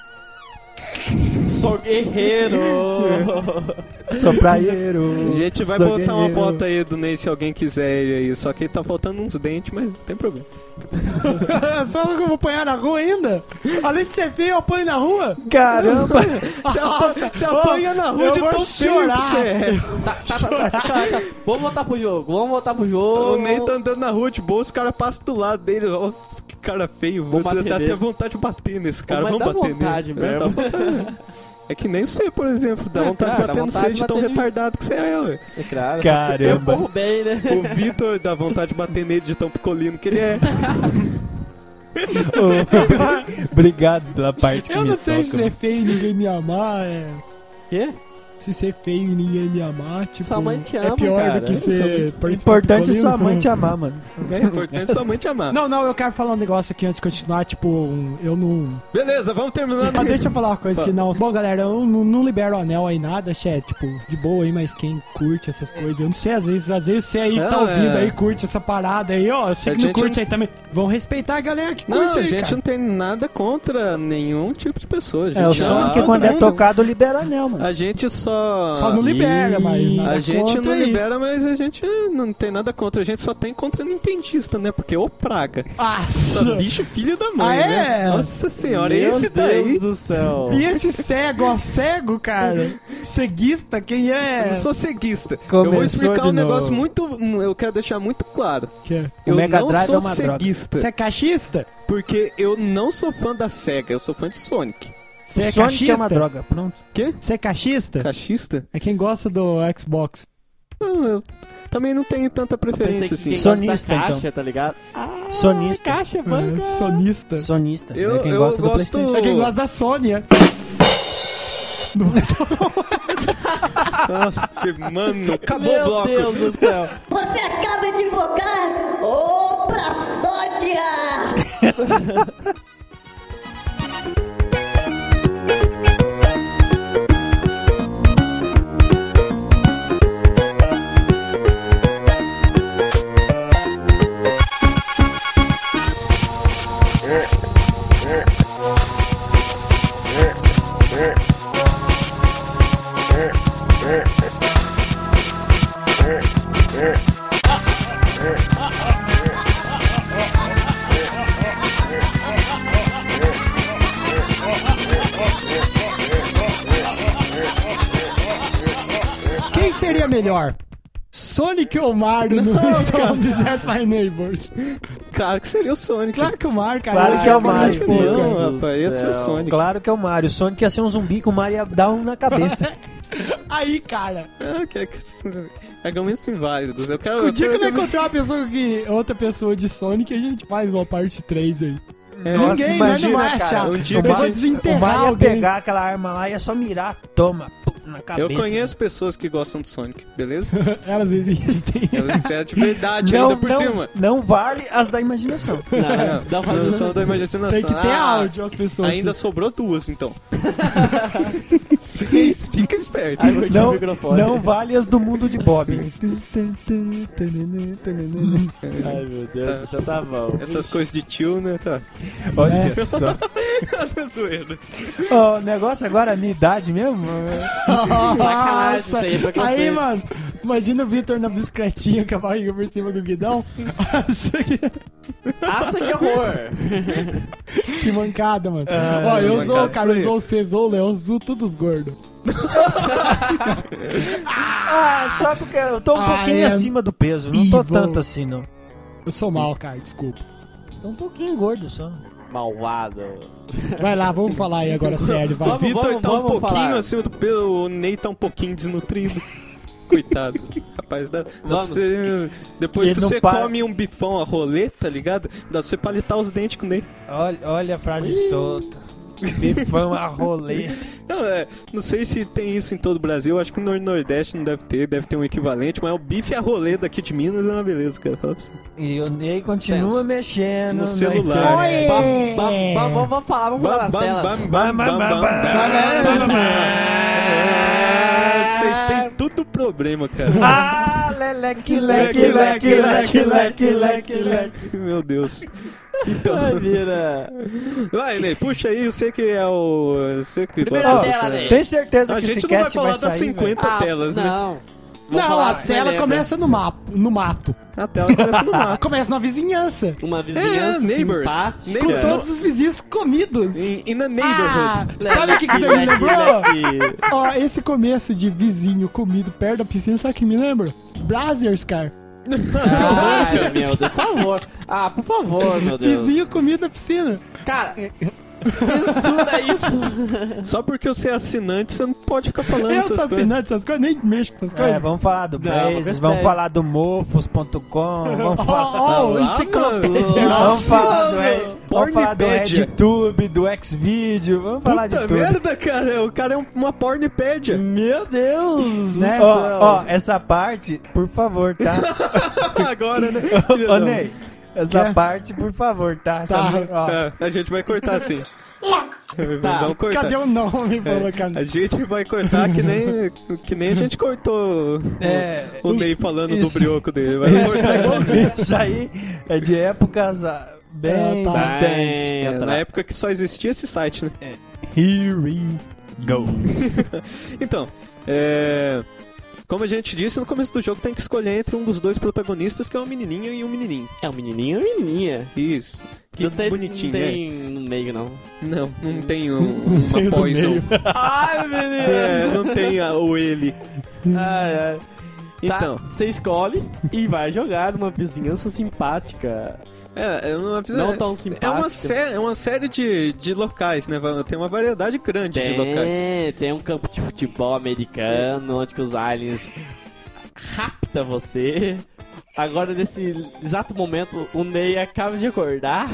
Sou guerreiro! Sou praieiro. A gente vai sou botar uma guerreiro. foto aí do Ney se alguém quiser ele aí. Só que tá faltando uns dentes, mas não tem problema. Só que eu vou apanhar na rua ainda? Além de ser feio, eu apanho na rua? Caramba. Você apanha na rua eu de vou tão feio que chorar. você é. Tá. Vamos voltar pro jogo, vamos voltar pro jogo. O Ney tá andando na rua de boa, os caras passam do lado dele. Ó, que cara feio. Vou bater Dá até nele. vontade de bater nesse cara. Mas Vamos dá bater vontade nele. mesmo. Dá vontade. É que nem você, por exemplo. Dá vontade cara, de bater dá no vontade você de de tão bater nele. retardado que você é, ué. É claro, Caramba. eu corro bem, né? O Vitor dá vontade de bater nele de tão picolino que ele é. Obrigado pela parte que Eu me não sei toca. se ser feio e ninguém me amar é... Quê? se ser feio e ninguém me amar, tipo, Sua mãe te é ama, pior cara. do que ser... O importante é sua masculino. mãe te amar, mano. É importante sua mãe te amar. Não, eu quero falar um negócio aqui antes de continuar, tipo, eu não... Beleza, vamos terminar. Mas deixa eu falar uma coisa que não... Bom, galera, eu não libero o anel aí nada, tipo, de boa aí, mas quem curte essas coisas, eu não sei, às vezes você aí que tá ouvindo aí, curte essa parada aí, ó, eu sei que não curte aí também. Vão respeitar a galera que curte Não, a aí, gente cara. não tem nada contra nenhum tipo de pessoa. A gente É, o Sonic quando é tocado libera anel, mano. A gente Só não libera, mas nada A gente contra não aí. libera, mas a gente não tem nada contra. A gente só tem contra nintendista, né? Porque ô praga. Ah, Só bicho filho da mãe, Ah, é? né? Nossa senhora, Meu esse daí. Deus do céu. E esse cego, ó, cego, cara? Ceguista, quem Eu é? não sou ceguista. Eu Começou vou explicar de um negócio novo. muito. Eu quero deixar muito claro. Que é? Eu Mega não Drive sou é uma droga. ceguista. Você é cachista? Porque eu não sou fã da SEGA, eu sou fã de Sonic. Você é Sonic cachista? é uma droga, pronto. Quê? Você é cachista? Cachista? É quem gosta do Xbox. Não, eu também não tenho tanta preferência assim. Quem Sonista, gosta da caixa, então. tá ligado? Ah, Sonista. caixa, banca. Sonista. Sonista. Eu- é quem eu gosta do gosto- PlayStation. É quem gosta da Sony, é. Nossa, mano, acabou o Meu bloco. Deus do céu. Você acaba de invocar o pra sódia! Quem seria melhor? Sonic ou Mario no Stop Desert My Neighbors? Claro que seria o Sonic. Claro que o Mario, cara. Claro ele que é já o Mario. pegou de fogo, Não, cara. rapaz, ia ser Sonic. Claro que é o Mario. O Sonic ia ser um zumbi que o Mario ia dar um na cabeça. Aí, cara. Ah, que argumentos inválidos. Eu quero. O dia que eu não quero- encontrar uma pessoa outra pessoa de Sonic, a gente faz uma parte 3 aí. Nossa, Ninguém, imagina, não vai cara. achar. um dia eu que a vou gente- O desenterrar Mario ia alguém. pegar aquela arma lá e ia só mirar, toma, pum, na cabeça. Eu conheço pessoas que gostam de Sonic, beleza? Elas existem. Elas é de verdade Não, ainda por não, cima. não vale as da imaginação. Não pra Não são da imaginação. Tem que ter Ah, áudio as pessoas. Ainda sobrou duas, então. Fica esperto. Não, microfone. não vale as do mundo de Bob. Ai, meu Deus do céu, tá bom. Essas coisas de tio, né? Tá. Olha só. Tá zoeira. O negócio agora é a minha idade mesmo? Sacanagem isso aí, pra que eu Aí, sei. mano, imagina o Vitor na bicicletinha com a barriga por cima do guidão. Nossa, que horror. Que mancada, mano. Ah, Ó, eu mancada sou, cara, isso aí. eu sou o C, sou o Léo, eu sou todos gordos. Ah, só porque eu tô um pouquinho é acima do peso. Não tô evil. tanto assim, não. Eu sou mal, cara, desculpa. Tô um pouquinho gordo só. Malvado. Vai lá, vamos falar aí agora sério, vai. O Vitor tá um vamos pouquinho falar. acima do peso, o Ney tá um pouquinho desnutrido. Coitado. Rapaz, dá pra Vamos. você. Depois Ele que não você para. come um bifão a rolê, tá ligado? Dá pra você palitar os dentes com o Ney. Olha a frase solta. Bifão a rolê. Não, não sei se tem isso em todo o Brasil, acho que no Nordeste não deve ter um equivalente, mas o bife a rolê daqui de Minas é uma beleza, cara. Fala pra você. E o Ney continua mexendo No na celular. internet. Vamos falar, vamos falar nas telas. Vocês têm tudo problema, cara. Ah, leque, leque, leque, leque, leque, leque, leque. Meu Deus. Então, Vai, vira. vai, Ney, puxa aí, eu sei que é o. Eu sei que Primeira gosta tela, dessa- Ney. Tem certeza A que gente esse não vai cast falar vai das sair, 50 telas, né? Não. Vou Não, falar a do que tela você lembra. começa no mato. A tela começa no mato. Começa na vizinhança. Uma vizinhança neighbors. simpática. Com Neighbors. todos os vizinhos comidos. In a neighborhood. Sabe o que você me Leque, lembrou? leque. Ó, esse começo de vizinho comido perto da piscina, sabe o que me lembra? Brazzers, cara. Ai, meu Deus, por favor. Ah, por favor, meu Deus. Vizinho comido na piscina. Cara, Censura isso. Só porque você é assinante, você não pode ficar falando Eu essas sou coisas. assinante essas coisas, nem mexo com essas coisas. Vamos falar do Não, Blazes, vou vamos ver. falar do mofos.com, vamos falar... Oh, enciclopédia. Vamos falar do, vamos falar do Pornipédia. RedTube, do Xvideo, vamos falar de Puta tudo. merda, cara. O cara é uma pornipédia. Meu Deus, né? Ó, essa parte, por favor, tá? Agora, né? Ô, Ney, essa Quê? parte, por favor, tá? Tá. Ó, Tá, a gente vai cortar assim. Vamos cortar. Cadê o nome? Falou, cara. A gente vai cortar que nem a gente cortou o Ney falando do brioco dele. Vai cortar igualzinho. Isso aí é de épocas bem Tá. distantes. Na época que só existia esse site, né? Here we go. Então, como a gente disse, no começo do jogo tem que escolher entre um dos dois protagonistas, que é uma menininha e um menininho. É um menininho e uma menininha. Isso. Que Não tem, bonitinho, não tem no meio, não. Não tem uma poison. Ai, menino. Não tem o ele. Ai, ai. Então, Tá, você escolhe e vai jogar numa vizinhança simpática. Não tão simpática. É uma série de locais, né? Tem uma variedade grande de locais. Tem um campo de futebol americano onde que os aliens raptam você. Agora, nesse exato momento, o Ney acaba de acordar.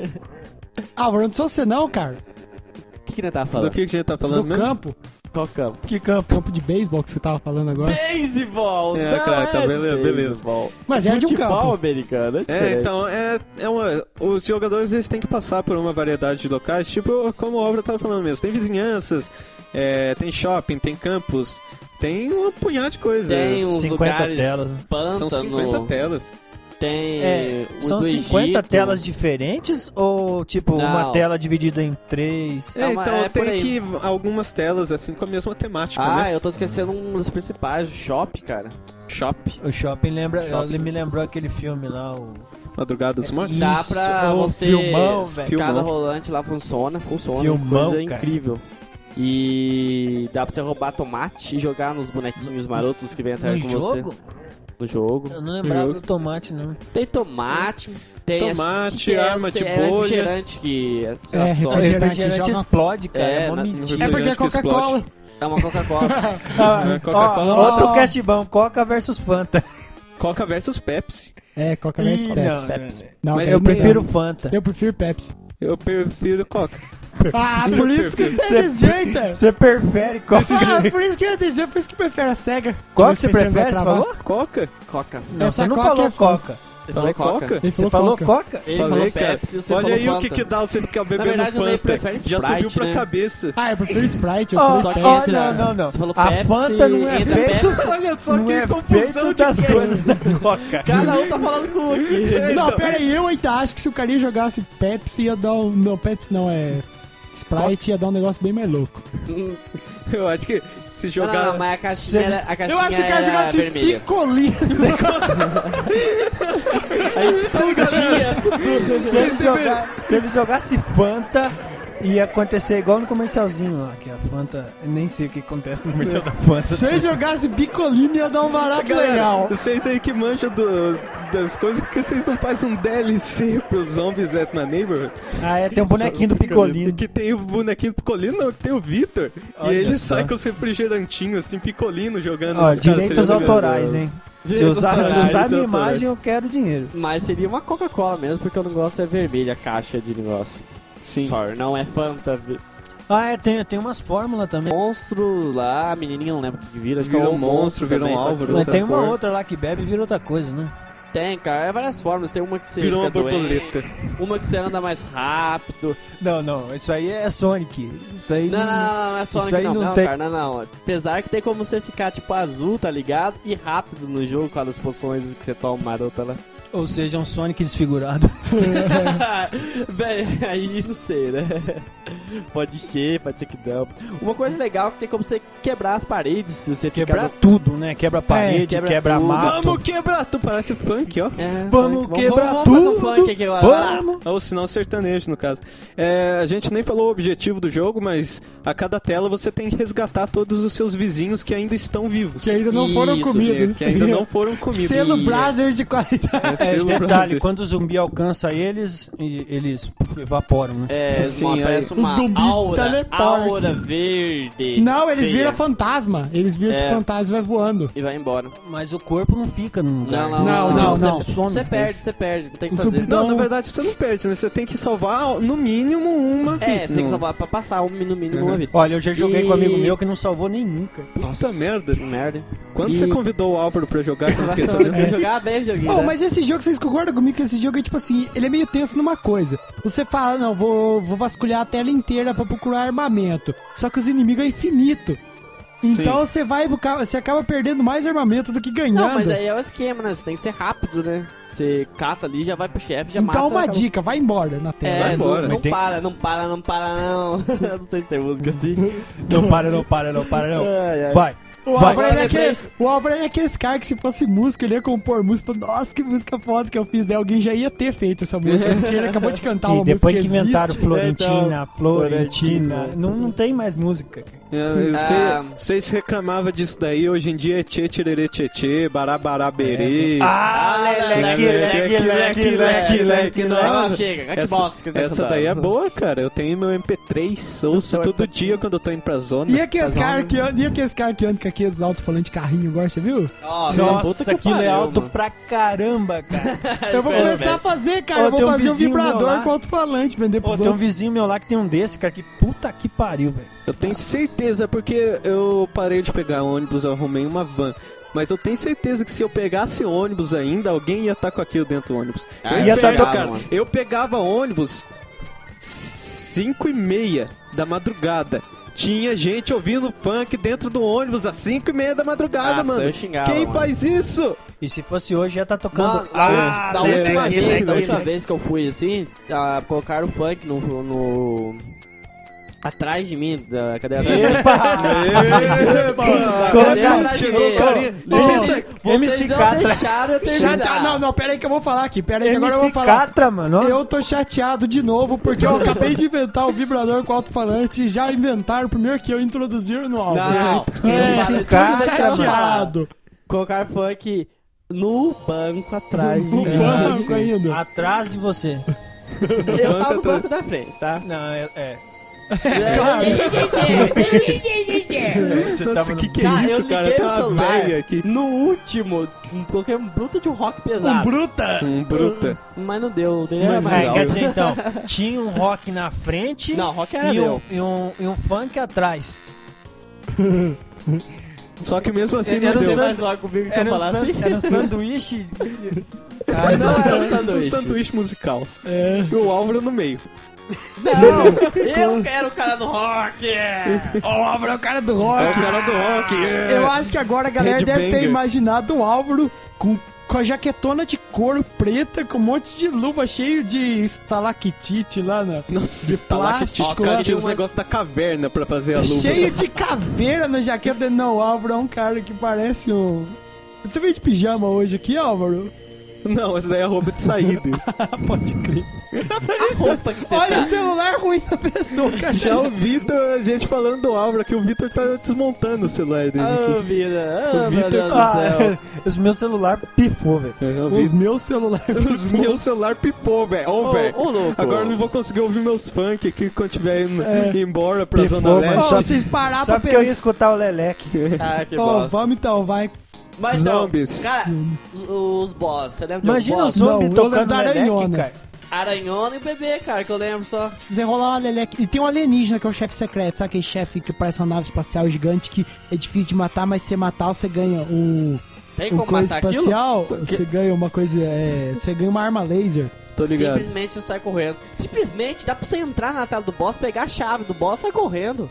Ah, não sou você não, cara. O que ele tava Do falando? que a gente tá falando Do mesmo? campo. Qual campo? Que campo? Campo de beisebol que você tava falando agora. Beisebol! É, não cara, tá de beleza. beisebol. Mas é de um Futebol campo. americano, é diferente. Então, os jogadores eles têm que passar por uma variedade de locais, tipo como a obra tava falando mesmo. Tem vizinhanças, tem shopping, tem campus, tem um punhado de coisa. Tem uns 50 lugares telas, né? pântano, São 50 telas. tem o São do 50 Egito. telas diferentes ou tipo Não. uma tela dividida em 3? Não, Então é por tem aí. que algumas telas assim com a mesma temática, Ah, né? eu tô esquecendo um dos principais, o Shop, cara. Shop, O shopping me lembrou aquele filme lá, o... Madrugada dos Mortos. Dá Isso, pra ô, você... filmão, velho. Cada Filmão. rolante lá funciona. Filmão, Coisa cara. incrível. E dá pra você roubar tomate e jogar nos bonequinhos marotos que vem atrás No com jogo? você. No jogo. Eu não lembrava jogo. do tomate, não. Tem tomate, tem Tomate, acho que arma de é bolha. refrigerante que sei lá, É, só- O Refrigerante refrigerante joga- explode, cara. É, É, uma na- mentira. É porque é que explode. Coca-Cola. é uma Coca-Cola. Ah, Coca-Cola. ó, outro cast bom, Coca versus Fanta. Coca versus Pepsi. É, Coca versus Ih, Pepsi. não, Não, Mas Pepsi eu não. prefiro Fanta. Eu prefiro Pepsi. Eu prefiro Coca. Ah, por isso que você é desse jeito. Você prefere Coca? Ah, por isso que eu disse, por isso que prefere a SEGA. Qual que você Pensando prefere, pra você travar. falou? Coca? Coca. Não, Essa você não Coca falou é foda. Coca. Ele Falei falou Coca? Ele Você falou Coca. Coca? Ele Falei, falou cara. Pepsi, você Olha falou aí o Fanta. que dá você ficar bebendo verdade, eu nem Fanta. prefere Já Sprite, subiu pra né? cabeça. Ah, eu prefiro Sprite, eu Ó, prefiro Só que Pepsi. entre a- não. Você falou A Pepsi, Fanta não é entra feito... Pepsi. Olha só Não que é confusão feito de das que é. coisas da Coca. Cada um tá falando com um aqui. Não, pera aí, eu ainda acho que se o carinha jogasse Pepsi, ia dar um... Não, Pepsi não, é... Sprite ia dar um negócio bem mais louco. Eu acho que se Não, jogar... não, mas a caixinha, Você- era, a caixinha Eu acho que o cara era jogasse vermelha. picolino. A explodia. Se ele jogasse Fanta, ia acontecer igual no comercialzinho lá, que a Fanta... Eu nem sei o que acontece no comercial da Fanta. Se eu jogasse picolino, ia dar um barato Galera, legal. vocês aí que manjam das coisas, por que vocês não fazem um DLC pro Zombies at My Neighborhood? Ah, é, tem um bonequinho do Picolino. Que tem o bonequinho do Picolino, não, que tem o Vitor. E Olha ele só. sai com os refrigerantinhos, assim, Picolino, jogando. Ó, nos caras, direitos seria autorais, legal. hein? Se Direitos usar autorais, minha autorais. imagem, eu quero dinheiro. Mas seria uma Coca-Cola mesmo, porque o negócio é vermelho, a caixa de negócio. Sim. Sorry, não é Fanta. Ah, é, tem umas fórmulas também. Monstro lá, a menininha não lembro o que vira. Acho que Vira é um monstro, vira também, um só que- Álvaro. Mas tem uma cor. outra lá que bebe e vira outra coisa, né? Tem, cara, é várias formas. Tem uma que você Virou uma fica doente, borboleta. uma que você anda mais rápido. Não, isso aí é Sonic. Isso aí Não é Sonic Isso aí não, não não, tem- cara, não. Apesar que tem como você ficar, tipo, azul, tá ligado? E rápido no jogo com as poções que você toma marota lá. Ou seja, um Sonic desfigurado. Bem, aí não sei, né? Pode ser que não. Uma coisa legal é que tem como você quebrar as paredes se você Quebrar ficar... tudo, né? Quebra a parede, quebra quebra tudo. mato. Vamos quebrar, tu parece funk, ó. Vamos quebrar vamos fazer um tudo. funk aqui agora. Vamos. Ou sinal sertanejo, no caso. A gente nem falou o objetivo do jogo, mas a cada tela você tem que resgatar todos os seus vizinhos que ainda estão vivos. Que ainda não foram Isso comidos. Que ainda não foram comidos. Selo Isso. Brazzers de qualidade. É, Selo detalhe, Brazzers. quando o zumbi alcança eles evaporam, né? Sim, Parece o uma zumbi teleporta. aura verde. Não, eles feia. viram fantasma. Eles viram que É. o fantasma vai voando. E vai embora. Mas o corpo não fica no lugar. Não, Você some. Você perde, não tem o que O fazer. zumbi- Não, Então- na verdade você não perde, né? Você tem que salvar no mínimo uma vida. Você tem que salvar pra passar no mínimo uma vida. Olha, eu já joguei E- com um amigo meu que não salvou nenhum, cara. Puta merda. Que merda. Quando E- você convidou o Álvaro pra jogar, que eu não fiquei Eu sabendo. quero jogar bem o joguinho, Oh, né? mas esse jogo, vocês concordam comigo que esse jogo é tipo assim, ele é meio tenso numa coisa. Você fala, não, vou vasculhar a tela inteira pra procurar armamento. Só que os inimigos é infinito. Então você acaba perdendo mais armamento do que ganhando. Não, mas aí é o esquema, né? Você tem que ser rápido, né? Você cata ali, já vai pro chefe, já mata. Então uma acabou. dica, vai embora na tela. Vai embora. Não Mas tem- para, não. Eu não sei se tem música assim. Não para, não. Ai, ai. Vai. O Vai. Álvaro, Agora o Álvaro é aqueles caras que se fosse músico, ele ia compor música. Nossa, que música foda que eu fiz. Daí alguém já ia ter feito essa música, porque ele acabou de cantar uma E depois música que inventaram existe. Florentina, Florentina, Florentina. não tem mais música. Vocês reclamavam disso daí, hoje em dia é tchê, tchererê, tchê, barabará, berê. leque. Não, nossa. chega, que Essa, bosta que eu tô essa daí é cantando. boa, cara. Eu tenho meu MP3, ouço seu todo MP3. dia quando eu tô indo pra zona. E aqueles caras que andam com aqueles alto-falantes de carrinho agora, você viu? Nossa, Nossa, puta que aquilo é pariu, alto mano. pra caramba, cara. Eu vou começar a fazer, cara. Ô, Eu vou tem um fazer um vizinho meu vibrador lá. com alto-falante, vender pros Pô, tem um outros. vizinho meu lá que tem um desse, cara, que puta que pariu, velho. Eu tenho certeza, porque eu parei de pegar ônibus, eu arrumei uma van. Mas eu tenho certeza que se eu pegasse ônibus ainda, alguém ia estar com aquilo dentro do ônibus. ia tá pegava, tocando. mano. Eu pegava ônibus 5:30 da madrugada. Tinha gente ouvindo funk dentro do ônibus às 5:30 da madrugada, Nossa, mano. eu xingava, Quem mano. faz isso? E se fosse hoje, já tá tocando. Mano, da última leque. vez que eu fui assim, colocaram o funk no... Atrás de mim, cadê a Colocar- Chegou o carinha. MC Catra. deixaram eu terminar. Chateado. Não, pera aí que eu vou falar aqui. Pera aí que agora eu vou MC falar. Catra, mano. ó. Eu tô chateado de novo porque eu acabei de inventar o vibrador com alto-falante e já inventaram primeiro que eu introduzir no álbum. Não, Esse tô cara, chateado. Colocar funk no banco atrás de No mim. banco ainda. Atrás de você. Eu tava no banco da frente, tá? Não, é. Você Nossa, tava no... que é Cara, isso, eu cara? liguei Tem o uma celular velha aqui. no último, coloquei um bruto de um rock pesado. Bruta. Bruta. Mas não deu, dele era mais Quer alto. dizer, então, tinha um rock na frente Não, rock era e, meu. e um funk atrás. Só que mesmo assim Era não o deu. san- mais logo comigo se eu Era um, falar assim. era um sanduíche. Não era um Um sanduíche. sanduíche musical. É, E o Álvaro no meio. Não, eu quero o cara do rock. o Álvaro é o cara do É o rock. cara do rock. Eu acho que agora a galera deve ter Headbanger. imaginado o Álvaro com a jaquetona de couro preta, com um monte de luva cheio de estalactite lá na... Nossa, de está lá que plástico, os caras lá. tinham os negócios da caverna pra fazer a luva. Cheio de caveira na jaqueta. Não, o Álvaro é um cara que parece um... Você veio de pijama hoje aqui, Álvaro? Não, essa daí é a roupa de saída. Pode crer. Roupa que você Olha tá. o celular ruim da pessoa, cara. Já o Vitor, a gente falando do Álvaro aqui, o Vitor tá desmontando o celular dele Ô, aqui. vida. O Ô, meu Vitor- Deus do céu. Os meus celular pifou, velho. É, o Os Vitor- meus celulares. Meu celular pipou, velho. Ô, velho. Ô, louco. Agora eu não vou conseguir ouvir meus funk aqui quando tiver indo embora pra Pifou, Zona mano. Ó, Leste. vocês parar pra Sabe que eu ia pensar. escutar o Leleque. Ah, que Ó, bosta. vamos então, vai. Mas não, Zombies. cara, os boss, você lembra Imagina de um os boss? zombies Não, eu tocando lembro da Leleque, Aranhona. cara. Aranhona e bebê, cara, que eu lembro só. Se você rolar uma leleque. E tem um alienígena que é o chefe secreto, sabe aquele chefe que parece uma nave espacial gigante que é difícil de matar, mas se você matar, você ganha o Tem um como coisa matar aquilo? espacial. Você ganha uma coisa. Você ganha uma arma laser. Tô ligado. Simplesmente você sai correndo. Simplesmente dá pra você entrar na tela do boss, pegar a chave do boss e sair correndo.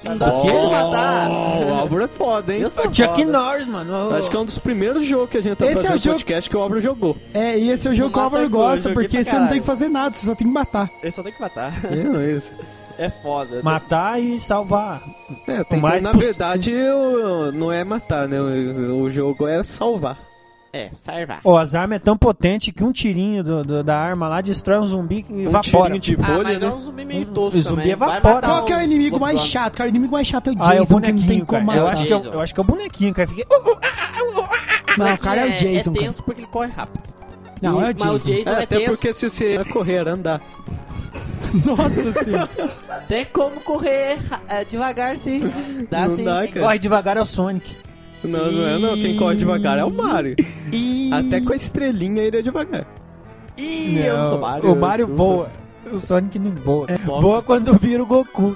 Não dá pra matar. O Álvaro é foda, hein? Eu sou Chuck foda. Norris, mano. Acho que é um dos primeiros jogos que a gente tá Esse é fazendo o jogo- podcast que o Álvaro jogou. É, e esse é o jogo que o Mata Álvaro coisa, gosta, joguei porque pra você não tem caralho. que fazer nada, você só tem que matar. Ele só tem que matar. É isso. É foda. Matar e salvar. Tem mais na possível. verdade, não é matar, né? O jogo é salvar. É, salvar. Ó, as armas é tão potente que um tirinho da arma lá destrói um zumbi e Um evapora. tirinho de Ah, folha, mas é né? um zumbi meio tosco O zumbi também. Vai evapora. matar Qual que é o os inimigo mais lobisomens. chato? Cara, o inimigo mais chato é o Jason, Ah, é o que não tem bonequinho, como cara. Eu matar. acho, eu acho que é o bonequinho, cara. Fica... Não, o cara é o Jason, É cara. tenso porque ele corre rápido. Não, é o Mas o Jason. Jason é até tenso. porque se você ia correr, era andar. Nossa senhora. Tem como correr devagar, sim. Dá Não sim. dá, cara. Corre devagar é o Sonic. Não é não. Quem corre devagar é o Mario. Até com a estrelinha ele é devagar. Ih, eu não sou Mario. O Mario desculpa. voa. O Sonic não voa. Voa. Voa quando vira o Goku.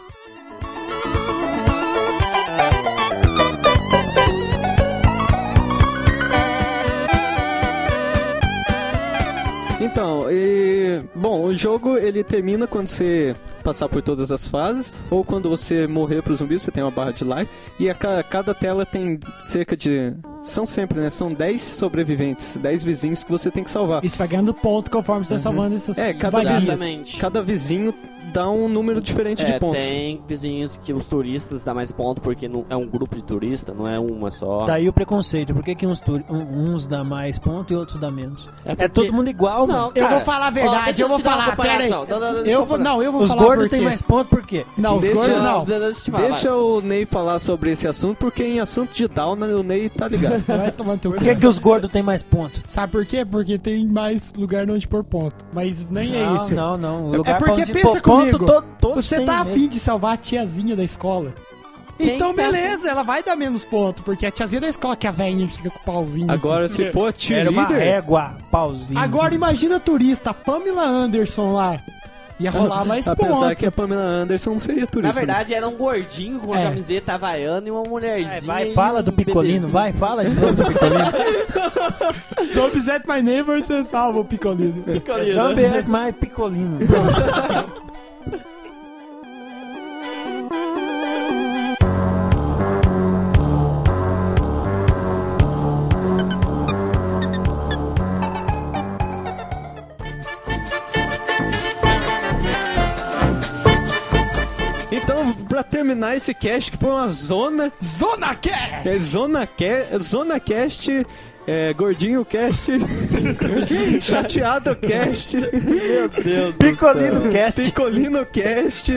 Então, bom, o jogo ele termina quando você passar por todas as fases, ou quando você morrer pro zumbi, você tem uma barra de life, e cada tela tem cerca de... São sempre, né? São 10 sobreviventes, 10 vizinhos que você tem que salvar. Isso vai ganhando ponto conforme você vai salvando essas cada vaguinhas. Exatamente. Cada vizinho dá um número diferente de pontos. Tem vizinhos que os turistas dão mais ponto porque não, é um grupo de turista, não é uma só. Daí o preconceito. Por que uns dá mais ponto e outros dá menos? porque- É todo mundo igual, mano. Eu cara, vou falar a ó, verdade, deixa eu vou te dar uma falar, pera aí. comparação. Deixa Eu vou Os falar gordos por têm quê. mais ponto por quê? Não, os Deixa- gordos não. Deixa eu te falar. Deixa o Ney falar sobre esse assunto, porque em assunto de down, o Ney tá ligado. Vai tomar teu Por que os gordos têm mais ponto? Sabe por quê? Porque tem mais lugar onde pôr ponto. Mas nem é Não, isso. não. O lugar porque pra onde pensa pôr ponto, comigo, todos Você têm tá mesmo. afim de salvar a tiazinha da escola. Quem Então tá beleza, ela vai dar menos ponto, porque a tiazinha da escola que a velhinha que fica com o pauzinho. Agora, se for Era uma cheerleader... régua, pauzinho. Agora imagina a turista, a Pamela Anderson lá. Ia rolar mais Apesar ponto. que a Pamela Anderson não seria Na turista. verdade, era um gordinho com uma É. camiseta havaiana e uma mulherzinha. Vai, e fala um do Picolino, bebezinho. vai, fala de novo do Picolino. Se eu fizer My Neighbor, você salva o Picolino. Zombie é mais Picolino. Então, pra terminar esse cast, que foi uma zona... Zona Cast! Zona Cast... Gordinho Cast... Chateado Cast... Meu Deus do Picolino céu. Cast. Picolino Cast...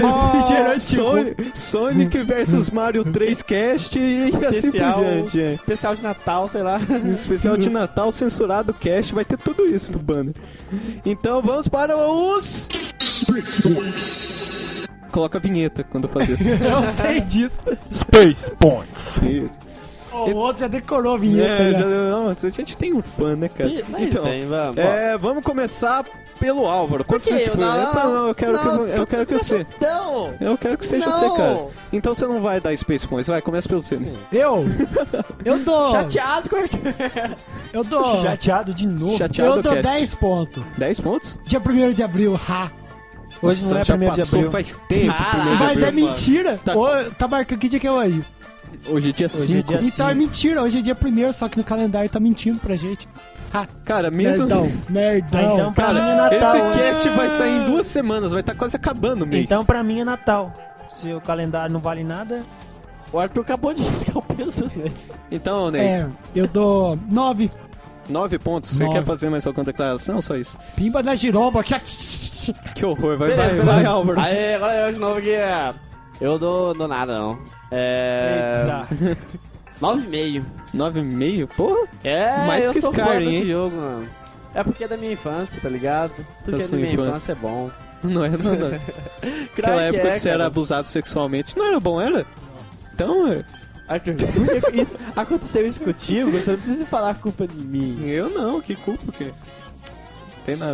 Sonic vs Mario 3 Cast... E assim por diante, gente. Especial de Natal, sei lá. Especial de Natal, censurado cast, vai ter tudo isso no banner. Então vamos para os... Coloca a vinheta quando eu fazer isso. Eu sei disso. Space Points. Isso. O outro já decorou a vinheta. É, já. não, a gente tem um fã, né, cara? Mas Então, tem, vamos. vamos começar pelo Álvaro. Quantos quê? spoilers? Não, eu quero que você. Não! Eu quero que seja Não. você, cara. Então você não vai dar Space Points, vai, começa pelo você. Né? Eu dou. Chateado com o Eu dou. Chateado de novo. Chateado Eu dou cast. 10 pontos. 10 pontos? Dia 1º de abril, ha. Hoje não é já 1º de passou abril. faz tempo. Caralho. 1º de Mas é abril. mentira. Tá. Tá marcando que dia que é hoje? Hoje é dia 5. dia Então é 5. mentira. Hoje é dia 1º, só que no calendário tá mentindo pra gente. Ha. Cara, mesmo... Merdão. Então pra mim é Cara, Natal. esse hoje. cast vai sair em 2 semanas, vai estar quase acabando o mês. Então pra mim é Natal. Se o calendário não vale nada, O Arthur acabou de riscar o peso dele. Então, Ney, É, eu dou 9. 9 pontos. Você 9. quer fazer mais alguma declaração ou só isso? Pimba da giromba. Que horror, vai, Beleza, vai, beleza. Álvaro. Aí, agora eu de novo aqui. Eu dou nada, não. eita. 9,5. 9,5? Porra, É, Mais eu que sou fã Skyrim, desse hein? jogo, mano. É porque é da minha infância, tá ligado? Porque Da da sua minha infância. infância é bom. não é nada. Aquela época que você era abusado sexualmente. Não era bom, era? Então, Arthur, por que isso aconteceu isso contigo? Você não precisa falar a culpa de mim. eu não, que culpa que... Tem nada.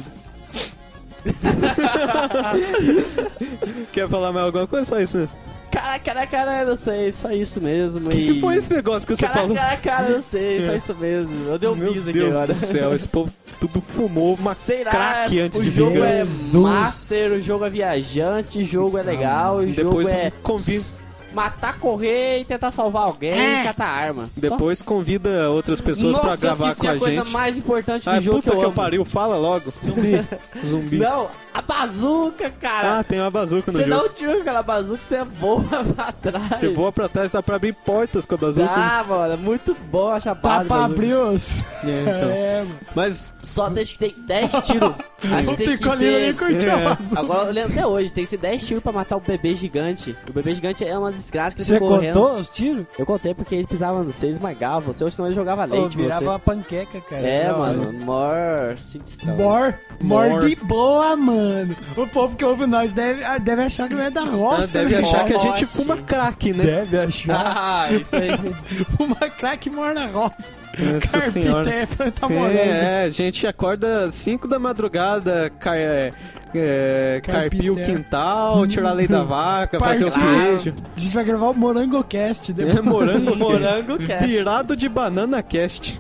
Quer falar mais alguma coisa? Só isso mesmo. Cara, eu não sei, só isso mesmo. O que foi esse negócio que você falou? Cara, eu não sei, só isso mesmo. Eu dei um Meu bis aqui Deus agora. do céu, esse povo tudo fumou uma Sei lá, crack antes o de jogo vir. é Jesus. master, o jogo é viajante, o jogo é legal, o jogo Depois é... convive. matar, correr e tentar salvar alguém e catar arma. Depois convida outras pessoas pra gravar com a a coisa gente. mais importante do Ah, jogo puta que eu amo. pariu, fala logo. Zumbi. Não, a bazuca, cara. Ah, tem uma bazuca no Você jogo. não tira aquela bazuca, você voa pra trás. Você voa pra trás, dá pra abrir portas com a bazuca. Ah, mano, é muito bom a Tá chapada. pra abrir os... Então. mano. Mas, Só desde que tem 10 tiros. Acho O que tem que Picolino nem ser... curtiu a É. bazuca. Agora, eu lembro até hoje, tem que ser 10 tiros pra matar o bebê gigante. O bebê gigante é uma desgraça que Você fica correndo. contou os tiros? Eu contei porque ele pisava no você, esmagava você, ou senão ele jogava Ou leite em virava você. uma panqueca, cara. É, Da hora. mano, mor sinistrão. Mor de boa, mano. O povo que ouve nós deve achar que não é da roça, deve né? achar que a gente Roche. fuma crack, né? Deve achar. Ah, isso aí. Fuma crack e mora na roça. Nossa senhora. Carpité, planta Sim, morango. a gente acorda às 5 da madrugada, carpir o quintal, tirar a lei da vaca, fazer os queijos. A gente vai gravar o MorangoCast depois. É, morango, Morango cast. virado de banana cast.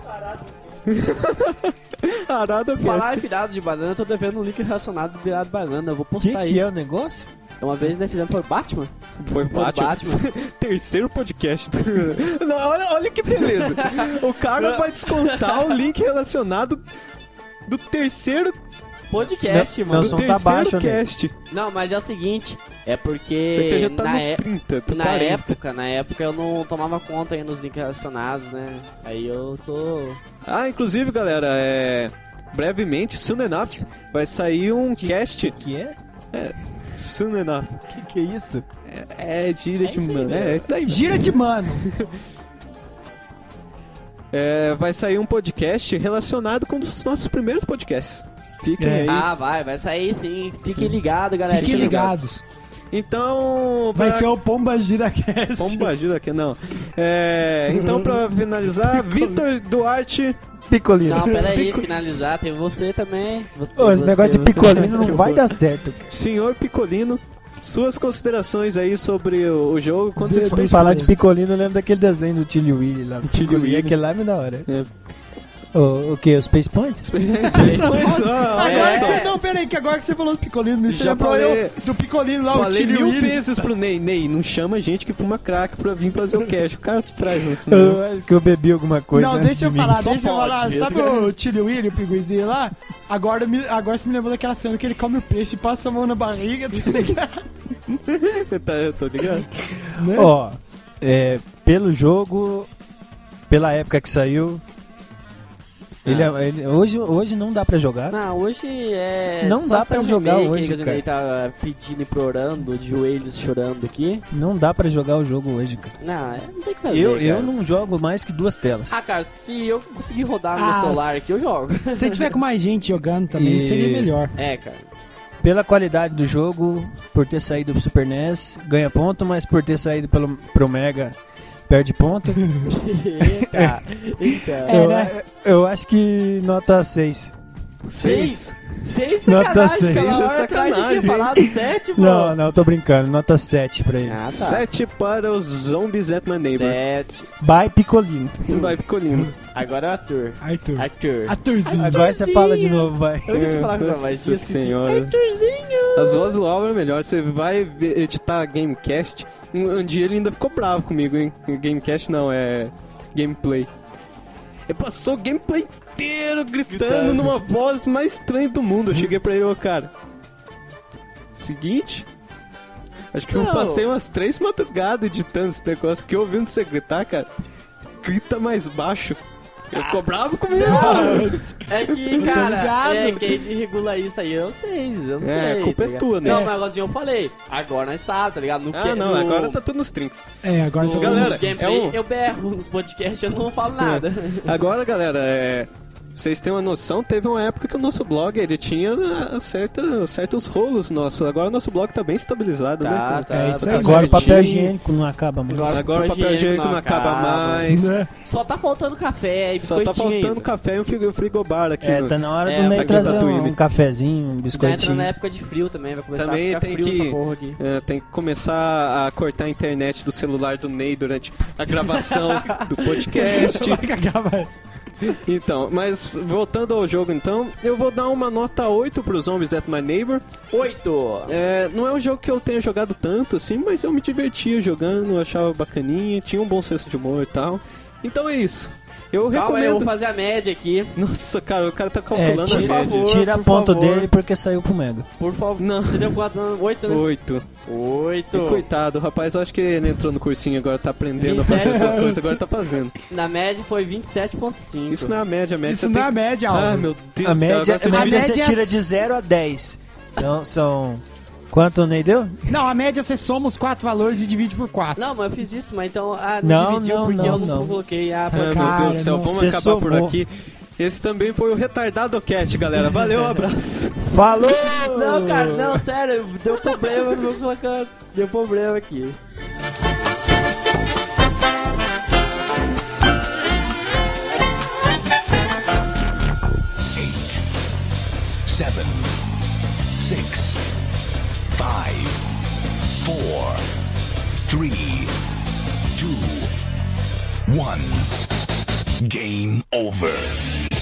Arado cast. Falar em virado de banana, eu tô devendo um link relacionado virado de banana. Eu vou O postar aí. que é o negócio? Uma vez, né, fizemos, foi Batman? Foi Batman. Batman. Terceiro podcast. Não, olha que beleza. O cara vai descontar o link relacionado do terceiro, Podcast, Não, mano. não, som tá terceiro baixo, né? cast. Não, mas é o seguinte, é porque Você que já tá na, no 30, tá na 40. época eu não tomava conta aí nos links relacionados, né? Aí eu tô... Ah, inclusive, galera, brevemente, soon enough, vai sair um cast. Que é? Soon enough. Que é isso? É gíria de mano. É isso daí. Gira de mano. Vai sair um podcast relacionado com um dos nossos primeiros podcasts. Fiquem É. aí. Ah, vai sair sim. Fiquem ligados, galera. Fiquem ligados. Então, Vai pra- ser o Pomba GiraCast. Pomba ajuda aqui, não. Então, pra finalizar, Vitor Duarte. Picolino. Não, pera aí, finalizar, tem você também. Você, Ô, esse você, negócio de você. picolino não vai dar certo. Senhor Picolino, suas considerações aí sobre o jogo. Quando vocês Pra falar de picolino, eu lembro daquele desenho do Tilly Willy lá. Tilly Picolino, Willy. aquele lá é muito da hora. É. O que? Os Space Points? Agora que É. você... Não, pera aí, que agora que você falou do Picolino, você Já lembrou falei. eu do Picolino lá, o Falei Tilly 1000 Willy. vezes pro Ney. Ney, não chama gente que fuma crack pra vir fazer o cash. O cara te traz isso. Eu acho que eu bebi alguma coisa. Não, antes deixa eu de mim. falar, Só deixa eu pode falar. mesmo. Sabe o Tilly Willy, o pinguizinho lá? Agora você me lembrou daquela cena que ele come o peixe e passa a mão na barriga, tá ligado? Eu tô ligado? Ó, pelo jogo, pela época que saiu, hoje não dá pra jogar. Não, hoje é... Não só dá sair pra um jogar remake, hoje, que a gente tá pedindo e implorando, de joelhos chorando aqui. Não dá pra jogar o jogo hoje, cara. Não tem que fazer, Eu cara. não jogo mais que 2 telas. Ah, cara, se eu conseguir rodar no meu Ah, celular aqui, eu jogo. Se tiver com mais gente jogando também, E- seria melhor. É, cara. Pela qualidade do jogo, por ter saído pro Super NES, ganha ponto, mas por ter saído pro Mega, perde ponto. Eita, eita. É, né? Eu acho que nota 6. 6? 6 Nota sacanagem, seis. aquela hora Isso é atrás eu sacanagem, tinha falado 7, pô. Não, tô brincando. Nota 7 pra ele. Ah, tá. 7 para os Zombies at My Neighbor. 7. By Picolino. Vai Picolino. Agora é o Arthur. Arthur. Arthur. Arthurzinho. Agora você fala de novo, vai. Eu não sei falar com a voz Nossa disso. senhora. Arthurzinho. As vozes do Álvaro é melhor. Você vai editar Gamecast. Um dia ele ainda ficou bravo comigo, hein? Gamecast não, é gameplay. Ele passou o gameplay inteiro gritando numa voz mais estranha do mundo. Eu cheguei pra ele, ô cara. Seguinte. Acho que eu Não. passei umas 3 madrugadas editando esse negócio. Que eu ouvindo você gritar, cara. Grita mais baixo. Ele ficou bravo comigo. É que, tô cara, ligado. quem regula isso aí eu não sei, eu não É, sei. a culpa é tá ligado? tua, né? Não, mas igualzinho eu falei. Agora nós sabemos, tá ligado? Não, agora tá tudo nos trinks. É, agora No, tô Galera, nos gameplay, é um- eu berro nos podcasts, eu não falo nada. Agora, galera, vocês têm uma noção, teve uma época que o nosso blog, ele tinha certos rolos nossos. Agora o nosso blog tá bem estabilizado, né? Tá, É isso aí. Agora o papel certinho. higiênico não acaba mais. Agora o papel higiênico não acaba mais. Né? Só tá faltando café e Só tá biscoitinho faltando ainda. café e um frigobar aqui. Tá na hora É, do Ney aqui trazer no Tatooine. um cafezinho, um Tá entrando biscoitinho. na época de frio também, vai começar Também a ficar tem frio que- essa porra aqui. Tem que começar a cortar a internet do celular do Ney durante a gravação do podcast. Vai cagar, vai. Então, mas voltando ao jogo, então, eu vou dar uma nota 8 pro Zombies at My Neighbor. 8! Não é um jogo que eu tenha jogado tanto, assim, mas eu me divertia jogando, eu achava bacaninha, tinha um bom senso de humor e tal. Então é isso. Eu Calma aí, eu recomendo. vou fazer a média aqui. Nossa, cara, o cara tá calculando a por média. favor. Tira ponto dele porque saiu pro Mega. Por favor. Não. Você deu 4, 8, né? 8. 8. Coitado, rapaz, eu acho que ele entrou no cursinho agora, tá aprendendo a fazer essas coisas, agora tá fazendo. Na média foi 27,5. Isso não é a média, Isso não é a média, Ah, Álvaro. meu Deus A do céu, média, agora você divide- você média- tira de 0 a 10. Então são... Quanto o Ney deu? Não, a média você soma os 4 valores e divide por 4. Não, mas eu fiz isso, mas então... Não, dividiu não, porque não, eu não. não coloquei. Ah, Pode... meu Cara, Deus do céu, vamos você acabar por somou. aqui. Esse também foi o Retardado Cast, galera. Valeu, um abraço. Falou! Não, cara, não, sério, deu problema, não vou colocar. Deu problema aqui. Seven, 6, 5, 4, 3, 2, 1. Game over.